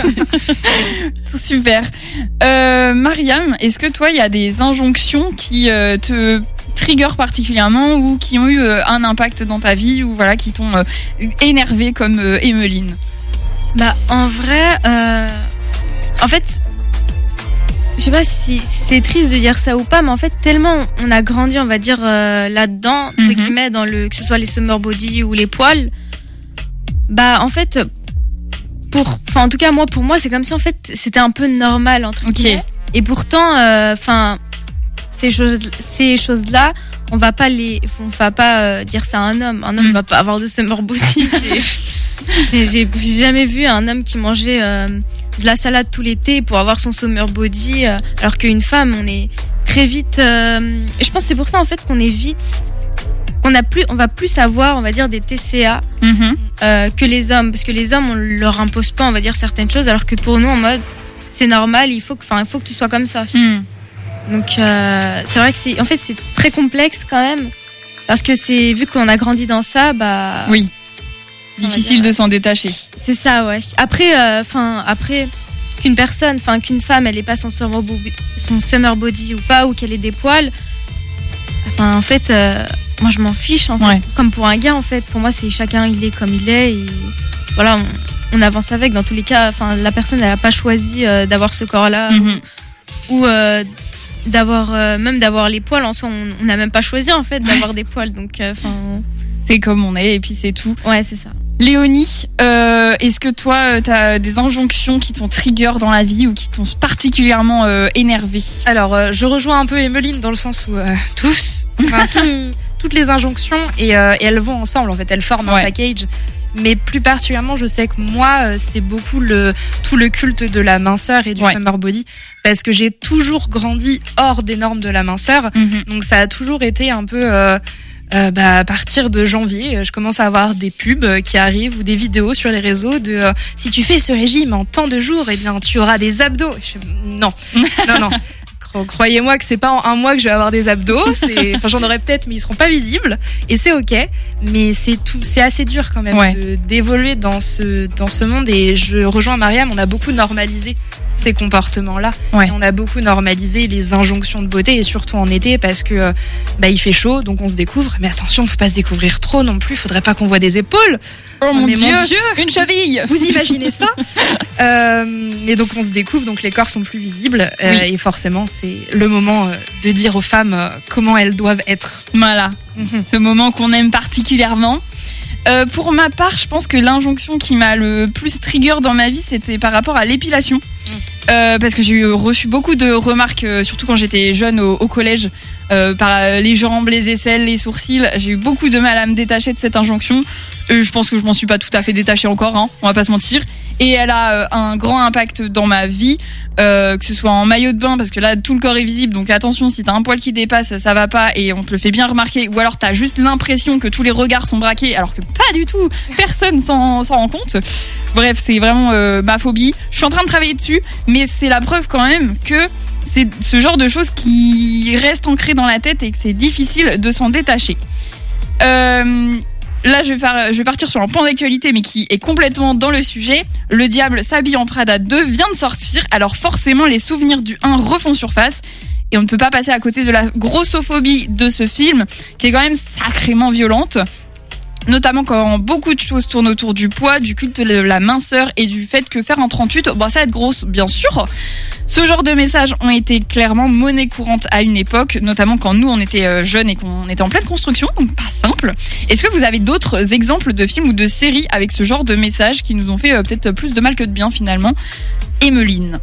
Super. euh, Mariam, est-ce que toi il y a des injonctions qui euh, te trigger particulièrement ou qui ont eu euh, un impact dans ta vie ou voilà qui t'ont euh, énervé comme euh, Emmeline? Bah en vrai euh, en fait je sais pas si c'est triste de dire ça ou pas, mais en fait tellement on a grandi, on va dire euh, là-dedans, entre mm-hmm, guillemets, dans le que ce soit les summer body ou les poils. Bah en fait, pour, enfin en tout cas moi pour moi c'est comme si en fait c'était un peu normal entre okay, guillemets. Et pourtant, enfin euh, ces choses, ces choses-là, on va pas les, on va pas euh, dire ça à un homme. Un homme mm. va pas avoir de summer body. J'ai, j'ai jamais vu un homme qui mangeait euh, de la salade tout l'été pour avoir son summer body, euh, alors qu'une femme, on est très vite. Euh, et je pense que c'est pour ça en fait qu'on est vite, on a plus, on va plus avoir, on va dire des T C A mm-hmm, euh, que les hommes, parce que les hommes, on leur impose pas, on va dire certaines choses, alors que pour nous, en mode, c'est normal, il faut que, enfin, il faut que tu sois comme ça. mm. Donc euh, c'est vrai que c'est, en fait, c'est très complexe quand même, parce que c'est vu qu'on a grandi dans ça, bah. Oui. Difficile de s'en détacher. C'est ça, ouais. Après, enfin, euh, après, qu'une personne, enfin qu'une femme, elle ait pas son summer body, son summer body ou pas, ou qu'elle ait des poils. Enfin, en fait, euh, moi je m'en fiche. En fait. Ouais. Comme pour un gars, en fait, pour moi c'est chacun il est comme il est et voilà, on, on avance avec. Dans tous les cas, enfin la personne elle a pas choisi euh, d'avoir ce corps-là Mm-hmm. ou, ou euh, d'avoir euh, même d'avoir les poils. En soi, on n'a même pas choisi en fait d'avoir des poils. Donc, enfin, euh, C'est comme on est et puis c'est tout. ouais, c'est ça. Léonie, euh, est-ce que toi, tu as des injonctions qui t'ont trigger dans la vie ou qui t'ont particulièrement euh, énervé? Alors, euh, je rejoins un peu Emeline dans le sens où euh, tous, enfin, tout- toutes les injonctions, et, euh, et elles vont ensemble, en fait, elles forment Ouais. un package. Mais plus particulièrement, je sais que moi, euh, c'est beaucoup le tout le culte de la minceur et du Ouais. summer body, parce que j'ai toujours grandi hors des normes de la minceur. Mhm. Donc ça a toujours été un peu... Euh, euh, bah, à partir de janvier, je commence à avoir des pubs qui arrivent ou des vidéos sur les réseaux de euh, si tu fais ce régime en tant de jours, eh bien tu auras des abdos. Je, non, non, non. Cro- Croyez-moi que c'est pas en un mois que je vais avoir des abdos. C'est, enfin, j'en aurai peut-être, mais ils seront pas visibles. Et c'est ok. Mais c'est tout, c'est assez dur quand même Ouais. de, d'évoluer dans ce dans ce monde. Et je rejoins Mariam. On a beaucoup normalisé ces comportements-là. Ouais. Et on a beaucoup normalisé les injonctions de beauté, et surtout en été, parce que euh, bah il fait chaud, donc on se découvre. Mais attention, faut pas se découvrir trop non plus. Faudrait pas qu'on voit des épaules. Oh mon mais Dieu, mon Dieu. une cheville. Vous imaginez ça? euh, Mais donc on se découvre, donc les corps sont plus visibles, euh, Oui. et forcément c'est le moment euh, de dire aux femmes euh, comment elles doivent être. Voilà, ce moment qu'on aime particulièrement. Euh, pour ma part, je pense que l'injonction qui m'a le plus trigger dans ma vie, c'était par rapport à l'épilation. Euh, parce que j'ai eu- reçu beaucoup de remarques, euh, surtout quand j'étais jeune au, au collège, euh, par euh, les jambes, les aisselles, les sourcils. J'ai eu beaucoup de mal à me détacher de cette injonction. Et je pense que je m'en suis pas tout à fait détachée encore, hein, on va pas se mentir. Et elle a euh, un grand impact dans ma vie, euh, que ce soit en maillot de bain, parce que là tout le corps est visible, donc attention, si t'as un poil qui dépasse, ça, ça va pas, et on te le fait bien remarquer. Ou alors t'as juste l'impression que tous les regards sont braqués, alors que pas du tout, personne s'en s'en rend compte. Bref, c'est vraiment euh, ma phobie. Je suis en train de travailler dessus, mais c'est la preuve quand même que c'est ce genre de choses qui restent ancrées dans la tête et que c'est difficile de s'en détacher. Euh, Là, je vais, faire, je vais partir sur un point d'actualité, mais qui est complètement dans le sujet. Le Diable s'habille en Prada deux vient de sortir, alors forcément, les souvenirs du un refont surface. Et on ne peut pas passer à côté de la grossophobie de ce film, qui est quand même sacrément violente. Notamment quand beaucoup de choses tournent autour du poids, du culte de la minceur et du fait que faire un trente-huit, bon, ça va être grosse, bien sûr. Ce genre de messages ont été clairement monnaie courante à une époque, notamment quand nous on était euh, jeunes et qu'on était en pleine construction, donc pas simple. Est-ce que vous avez d'autres exemples de films ou de séries avec ce genre de messages qui nous ont fait euh, peut-être plus de mal que de bien finalement? Emeline.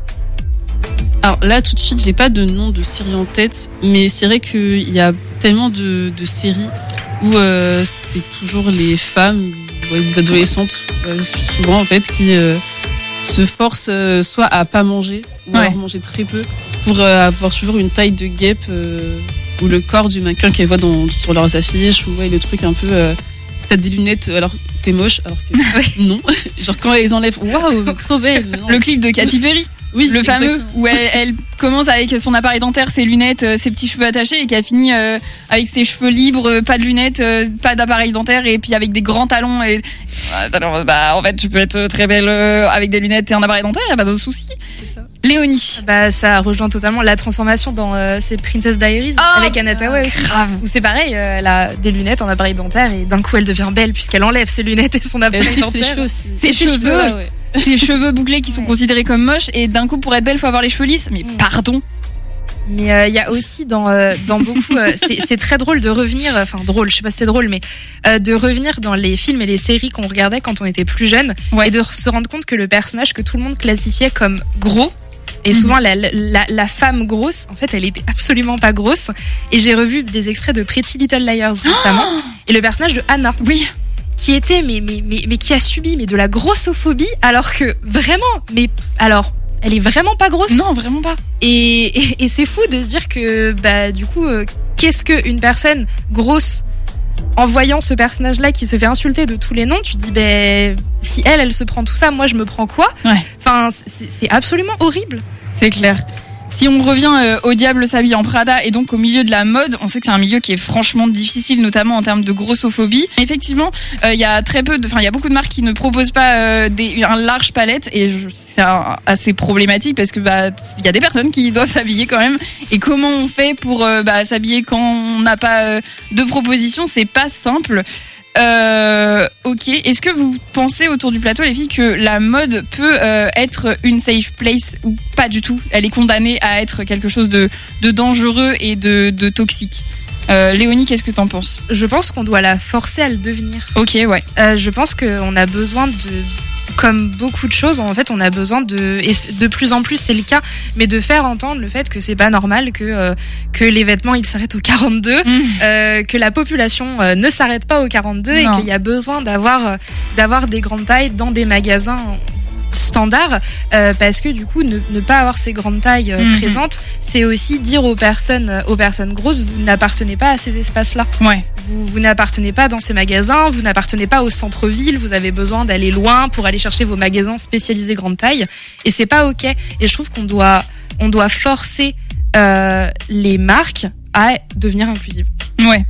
Alors là, tout de suite, j'ai pas de nom de série en tête, mais c'est vrai qu'il y a tellement de, de séries où euh, c'est toujours les femmes, ouais, les adolescentes, euh, souvent en fait, qui euh, se forcent euh, soit à pas manger, ou Ouais. alors manger très peu, pour euh, avoir toujours une taille de guêpe, euh, ou le corps du mannequin qu'elles voient dans, sur leurs affiches, ou ouais, le truc un peu... Euh, t'as des lunettes, alors t'es moche, alors que non. Genre quand elles enlèvent, waouh, trop belle. Non. Le clip de Katy Perry. Oui, Le fameux exactement. où elle, elle commence avec son appareil dentaire, ses lunettes, euh, ses petits cheveux attachés et qu'elle finit euh, avec ses cheveux libres, euh, pas de lunettes, euh, pas d'appareil dentaire et puis avec des grands talons. Et alors, bah en fait, je peux être très belle euh, avec des lunettes et un appareil dentaire, y a pas de souci. C'est ça. Léonie. Bah ça rejoint totalement la transformation dans euh, c'est Princess Diaries Oh, avec Anna Thaoué aussi. grave. Où c'est pareil, euh, elle a des lunettes, un appareil dentaire, et d'un coup elle devient belle puisqu'elle enlève ses lunettes et son Et appareil aussi ses dentaire. cheveux aussi. Ses cheveux. ouais, ouais. Ses cheveux bouclés qui sont Ouais. considérés comme moches et d'un coup pour être belle faut avoir les cheveux lisses. Mais Mm. pardon. Mais il euh, y a aussi dans euh, dans beaucoup, euh, c'est c'est très drôle de revenir, enfin drôle, je sais pas si c'est drôle, mais euh, de revenir dans les films et les séries qu'on regardait quand on était plus jeune, Ouais. et de se rendre compte que le personnage que tout le monde classifiait comme gros, et Mhm. souvent la, la la femme grosse, en fait elle était absolument pas grosse. Et j'ai revu des extraits de Pretty Little Liars récemment, et le personnage de Anna, Oui. qui était mais mais mais mais qui a subi mais de la grossophobie, alors que vraiment, mais alors elle est vraiment pas grosse. Non, vraiment pas. Et, et, et c'est fou de se dire que, bah, du coup, euh, qu'est-ce qu'une personne grosse, en voyant ce personnage-là qui se fait insulter de tous les noms, tu te dis, ben, si elle, elle se prend tout ça, moi, je me prends quoi? Ouais. Enfin, c'est c'est absolument horrible. C'est clair. Si on revient euh, au Diable s'habille en Prada et donc au milieu de la mode, on sait que c'est un milieu qui est franchement difficile, notamment en termes de grossophobie. Effectivement, il euh, y a très peu, enfin il y a beaucoup de marques qui ne proposent pas euh, des, un large palette et je, c'est un, assez problématique parce que bah il y a des personnes qui doivent s'habiller quand même. Et comment on fait pour euh, bah, s'habiller quand on n'a pas euh, de propositions, c'est pas simple. Euh, ok. Est-ce que vous pensez autour du plateau, les filles, que la mode peut euh, être une safe place ou pas du tout? Elle est condamnée à être quelque chose de, de dangereux et de, de toxique. Euh, Léonie, qu'est-ce que t'en penses? Je pense qu'on doit la forcer à le devenir. Ok, ouais. Euh, je pense qu'on a besoin de... Comme beaucoup de choses, en fait, on a besoin de, et de plus en plus c'est le cas, mais de faire entendre le fait que c'est pas normal que euh, que les vêtements ils s'arrêtent au quarante-deux, mmh. euh, que la population euh, ne s'arrête pas au quarante-deux non. Et qu'il y a besoin d'avoir euh, d'avoir des grandes tailles dans des magasins standard euh, parce que du coup ne, ne pas avoir ces grandes tailles euh, mmh. présentes, c'est aussi dire aux personnes aux personnes grosses, vous n'appartenez pas à ces espaces-là. Ouais. Vous, vous n'appartenez pas dans ces magasins, vous n'appartenez pas au centre-ville, vous avez besoin d'aller loin pour aller chercher vos magasins spécialisés grande taille et c'est pas ok. Et je trouve qu'on doit on doit forcer euh, les marques à devenir inclusives. Ouais.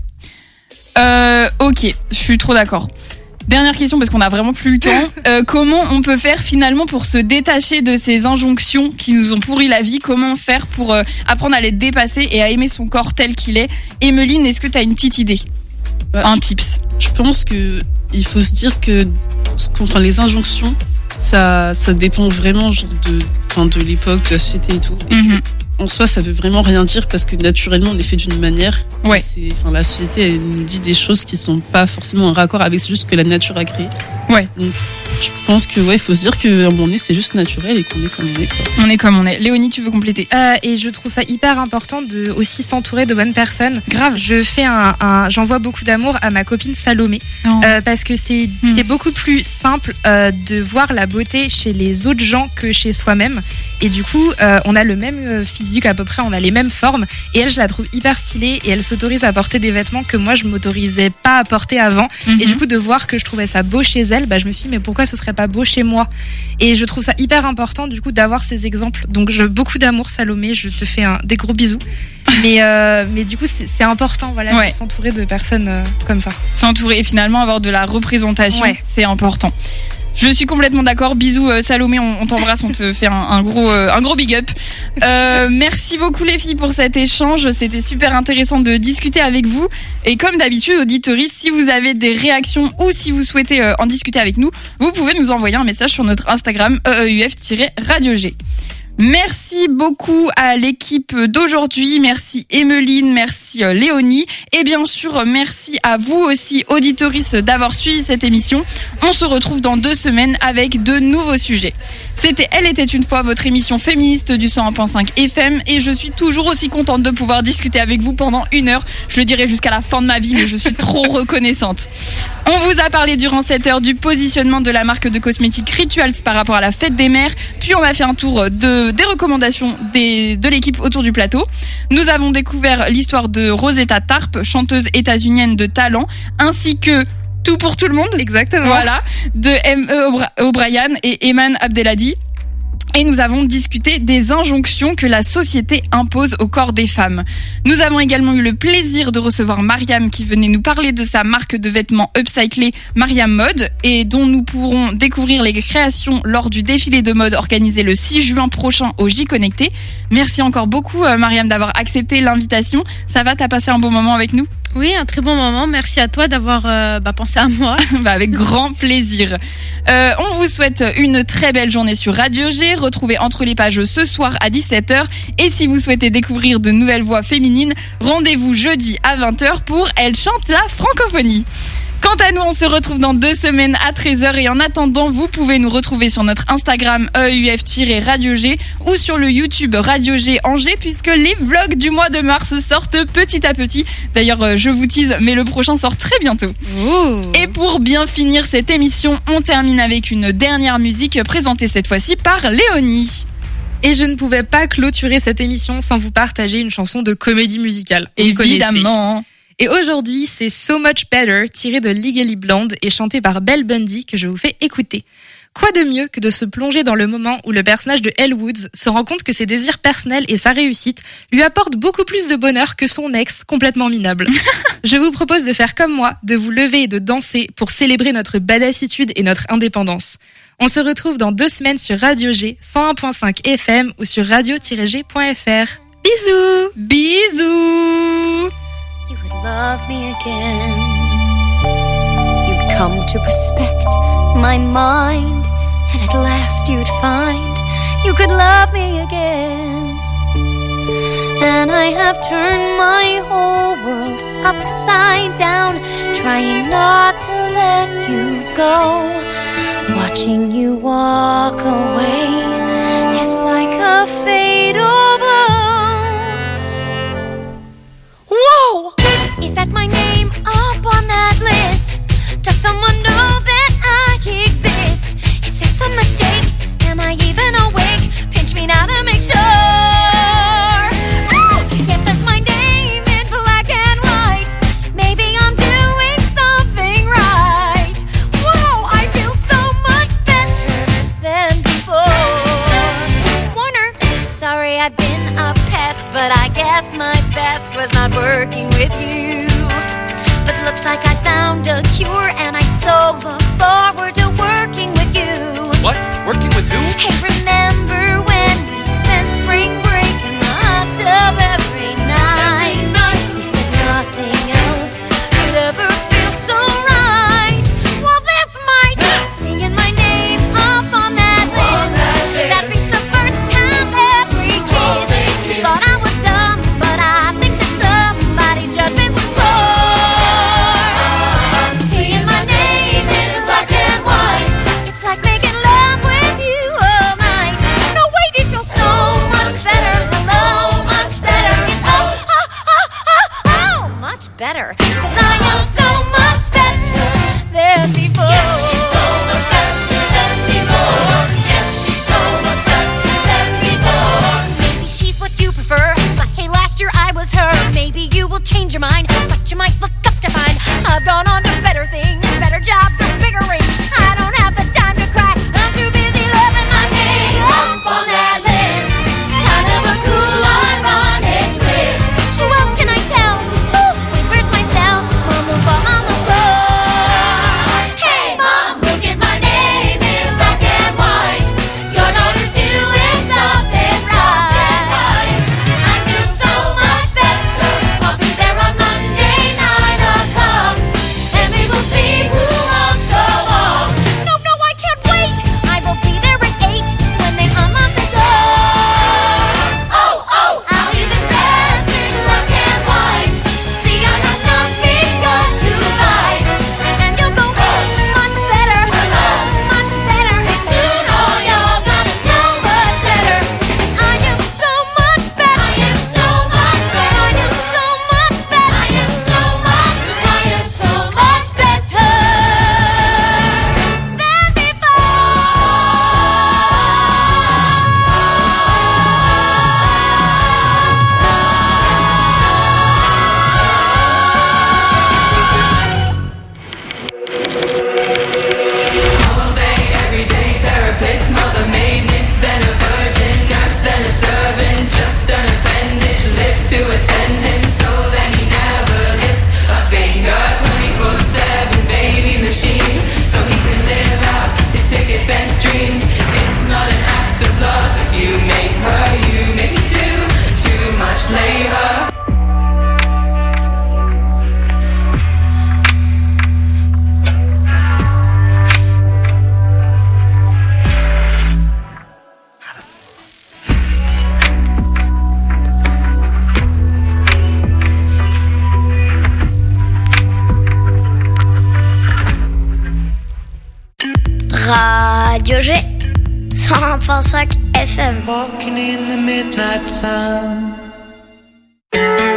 Euh, ok, je suis trop d'accord. Dernière question parce qu'on a vraiment plus le temps. Euh, comment on peut faire finalement pour se détacher de ces injonctions qui nous ont pourri la vie? Comment faire pour euh, apprendre à les dépasser et à aimer son corps tel qu'il est? Emeline, est-ce que tu as une petite idée? bah, Un tips? Je pense que il faut se dire que enfin, les injonctions, ça, ça dépend vraiment genre de, enfin, de l'époque, de la société et tout. Et mm-hmm. En soi, ça veut vraiment rien dire parce que naturellement, on est fait d'une manière. Ouais. C'est, enfin, la société, elle nous dit des choses qui sont pas forcément en raccord avec juste ce que la nature a créé. Ouais. Donc, je pense que ouais, il faut se dire qu'à un moment donné, c'est juste naturel et qu'on est comme on est. Quoi. On est comme on est. Léonie, tu veux compléter? euh, Et je trouve ça hyper important de aussi s'entourer de bonnes personnes. Grave. Je fais un, un j'envoie beaucoup d'amour à ma copine Salomé oh. euh, parce que c'est mmh. c'est beaucoup plus simple euh, de voir la beauté chez les autres gens que chez soi-même. Et du coup, euh, on a le même physique à peu près, on a les mêmes formes. Et elle, je la trouve hyper stylée et elle s'autorise à porter des vêtements que moi je m'autorisais pas à porter avant. Mm-hmm. Et du coup, de voir que je trouvais ça beau chez elle, bah je me suis dit mais pourquoi ce serait pas beau chez moi? Et je trouve ça hyper important du coup d'avoir ces exemples. Donc je, beaucoup d'amour Salomé, je te fais un, des gros bisous. Mais euh, mais du coup c'est, c'est important voilà ouais. de s'entourer de personnes euh, comme ça. S'entourer et finalement avoir de la représentation, ouais. c'est important. Je suis complètement d'accord. Bisous euh, Salomé, on, on t'embrasse, on te fait un, un gros euh, un gros big up. Euh, merci beaucoup les filles pour cet échange, c'était super intéressant de discuter avec vous. Et comme d'habitude, auditeuristes, si vous avez des réactions ou si vous souhaitez euh, en discuter avec nous, vous pouvez nous envoyer un message sur notre Instagram E E U F-Radio G. Merci beaucoup à l'équipe d'aujourd'hui, merci Emeline, merci Léonie et bien sûr merci à vous aussi auditoristes d'avoir suivi cette émission. On se retrouve dans deux semaines avec de nouveaux sujets. C'était Elle était une fois, votre émission féministe du cent un virgule cinq F M et je suis toujours aussi contente de pouvoir discuter avec vous pendant une heure. Je le dirai jusqu'à la fin de ma vie mais je suis trop reconnaissante. On vous a parlé durant cette heure du positionnement de la marque de cosmétiques Rituals par rapport à la fête des mères, puis on a fait un tour de, des recommandations des, de l'équipe autour du plateau. Nous avons découvert l'histoire de Rosetta Tarp, chanteuse états-unienne de talent, ainsi que Tout pour tout le monde. Exactement. Voilà, de M E O'Brien et Eman Abdelhadi. Et nous avons discuté des injonctions que la société impose au corps des femmes. Nous avons également eu le plaisir de recevoir Mariam qui venait nous parler de sa marque de vêtements upcyclés Mariam Mode et dont nous pourrons découvrir les créations lors du défilé de mode organisé le six juin prochain au J Connecté. Merci encore beaucoup Mariam d'avoir accepté l'invitation. Ça va, t'as passé un bon moment avec nous ? Oui, un très bon moment. Merci à toi d'avoir euh, bah, pensé à moi. bah, avec grand plaisir. Euh, on vous souhaite une très belle journée sur Radio G. Retrouvez Entre les pages ce soir à dix-sept heures. Et si vous souhaitez découvrir de nouvelles voix féminines, rendez-vous jeudi à vingt heures pour Elle chante la francophonie. Quant à nous, on se retrouve dans deux semaines à treize heures et en attendant, vous pouvez nous retrouver sur notre Instagram E U F-Radio G ou sur le YouTube Radio G Angers puisque les vlogs du mois de mars sortent petit à petit. D'ailleurs, je vous tease, mais le prochain sort très bientôt. Ooh. Et pour bien finir cette émission, on termine avec une dernière musique présentée cette fois-ci par Léonie. Et je ne pouvais pas clôturer cette émission sans vous partager une chanson de comédie musicale. Évidemment. Et aujourd'hui, c'est So Much Better, tiré de Legally Blonde et chanté par Belle Bundy que je vous fais écouter. Quoi de mieux que de se plonger dans le moment où le personnage de Elle Woods se rend compte que ses désirs personnels et sa réussite lui apportent beaucoup plus de bonheur que son ex complètement minable. Je vous propose de faire comme moi, de vous lever et de danser pour célébrer notre badassitude et notre indépendance. On se retrouve dans deux semaines sur Radio G, cent un virgule cinq F M ou sur radio tiret g point f r. Bisous! Bisous! You would love me again. You'd come to respect my mind, and at last you'd find you could love me again. And I have turned my whole world upside down, trying not to let you go. Watching you walk away is like a fatal blow. Whoa! Is that my name up on that list? Does someone know that I exist? Is this a mistake? Am I even awake? Pinch me now to make sure. Oh, yes, that's my name in black and white. Maybe I'm doing something right. Whoa, I feel so much better than before. Warner, sorry I've been a pest, but I guess my best was not working with you. But looks like I found a cure, and I so look forward to working with you. What? Working with who? Hey, remember when we spent spring break in the hot tub every night? Every night. We said nothing else could ever feel so right. Well, this might singing my name up on that list. That reached the first time every kiss. Thought I was dumb, but I think that somebody's judgment was poor. Seeing my name in black and white, it's like making love with you all night. No, wait, it feels so much better. Hello, much better. It's oh, oh, oh, oh, oh, much better. 'Cause I am so much better than before. Yes, she's so much better than before. Yes, she's so much better than before. Maybe she's what you prefer, but hey, last year I was her. Maybe you will change your mind, but you might look up to find I've gone on to better things, better jobs, or bigger rings. I don't have the time to cry. I'm too busy loving my name up on that list. Kind of a cool, ironic twist. Who else can I tell? Ooh, wait, where's my cell? Mom will fall on the floor. Hey, Mom, look at my name in black and white. Your daughter's doing something right. I feel so much better. I'll be there on Monday, nine o'clock, and we will see who walks the walk. No, no, I can't wait. I will be there at eight when they unlock the door. Oh, oh, I'll even dress in black and white. See, I have nothing but to light. And you'll go much better, much better. And soon all y'all gonna know much better. I am so much better. I am so much better. I am so much better. I am so much. I am so much better than before. All day, every day, therapist, mother, maid, nymph, then a virgin, nurse, then a servant, just an appendage, lift to attend him, so that he never lifts a finger. Twenty-four seven baby machine, so he can live out his picket fence dreams. It's not an act of love if you make her, you make me do too much labor. Radio G, cent un virgule cinq F M. Walking in the midnight sun.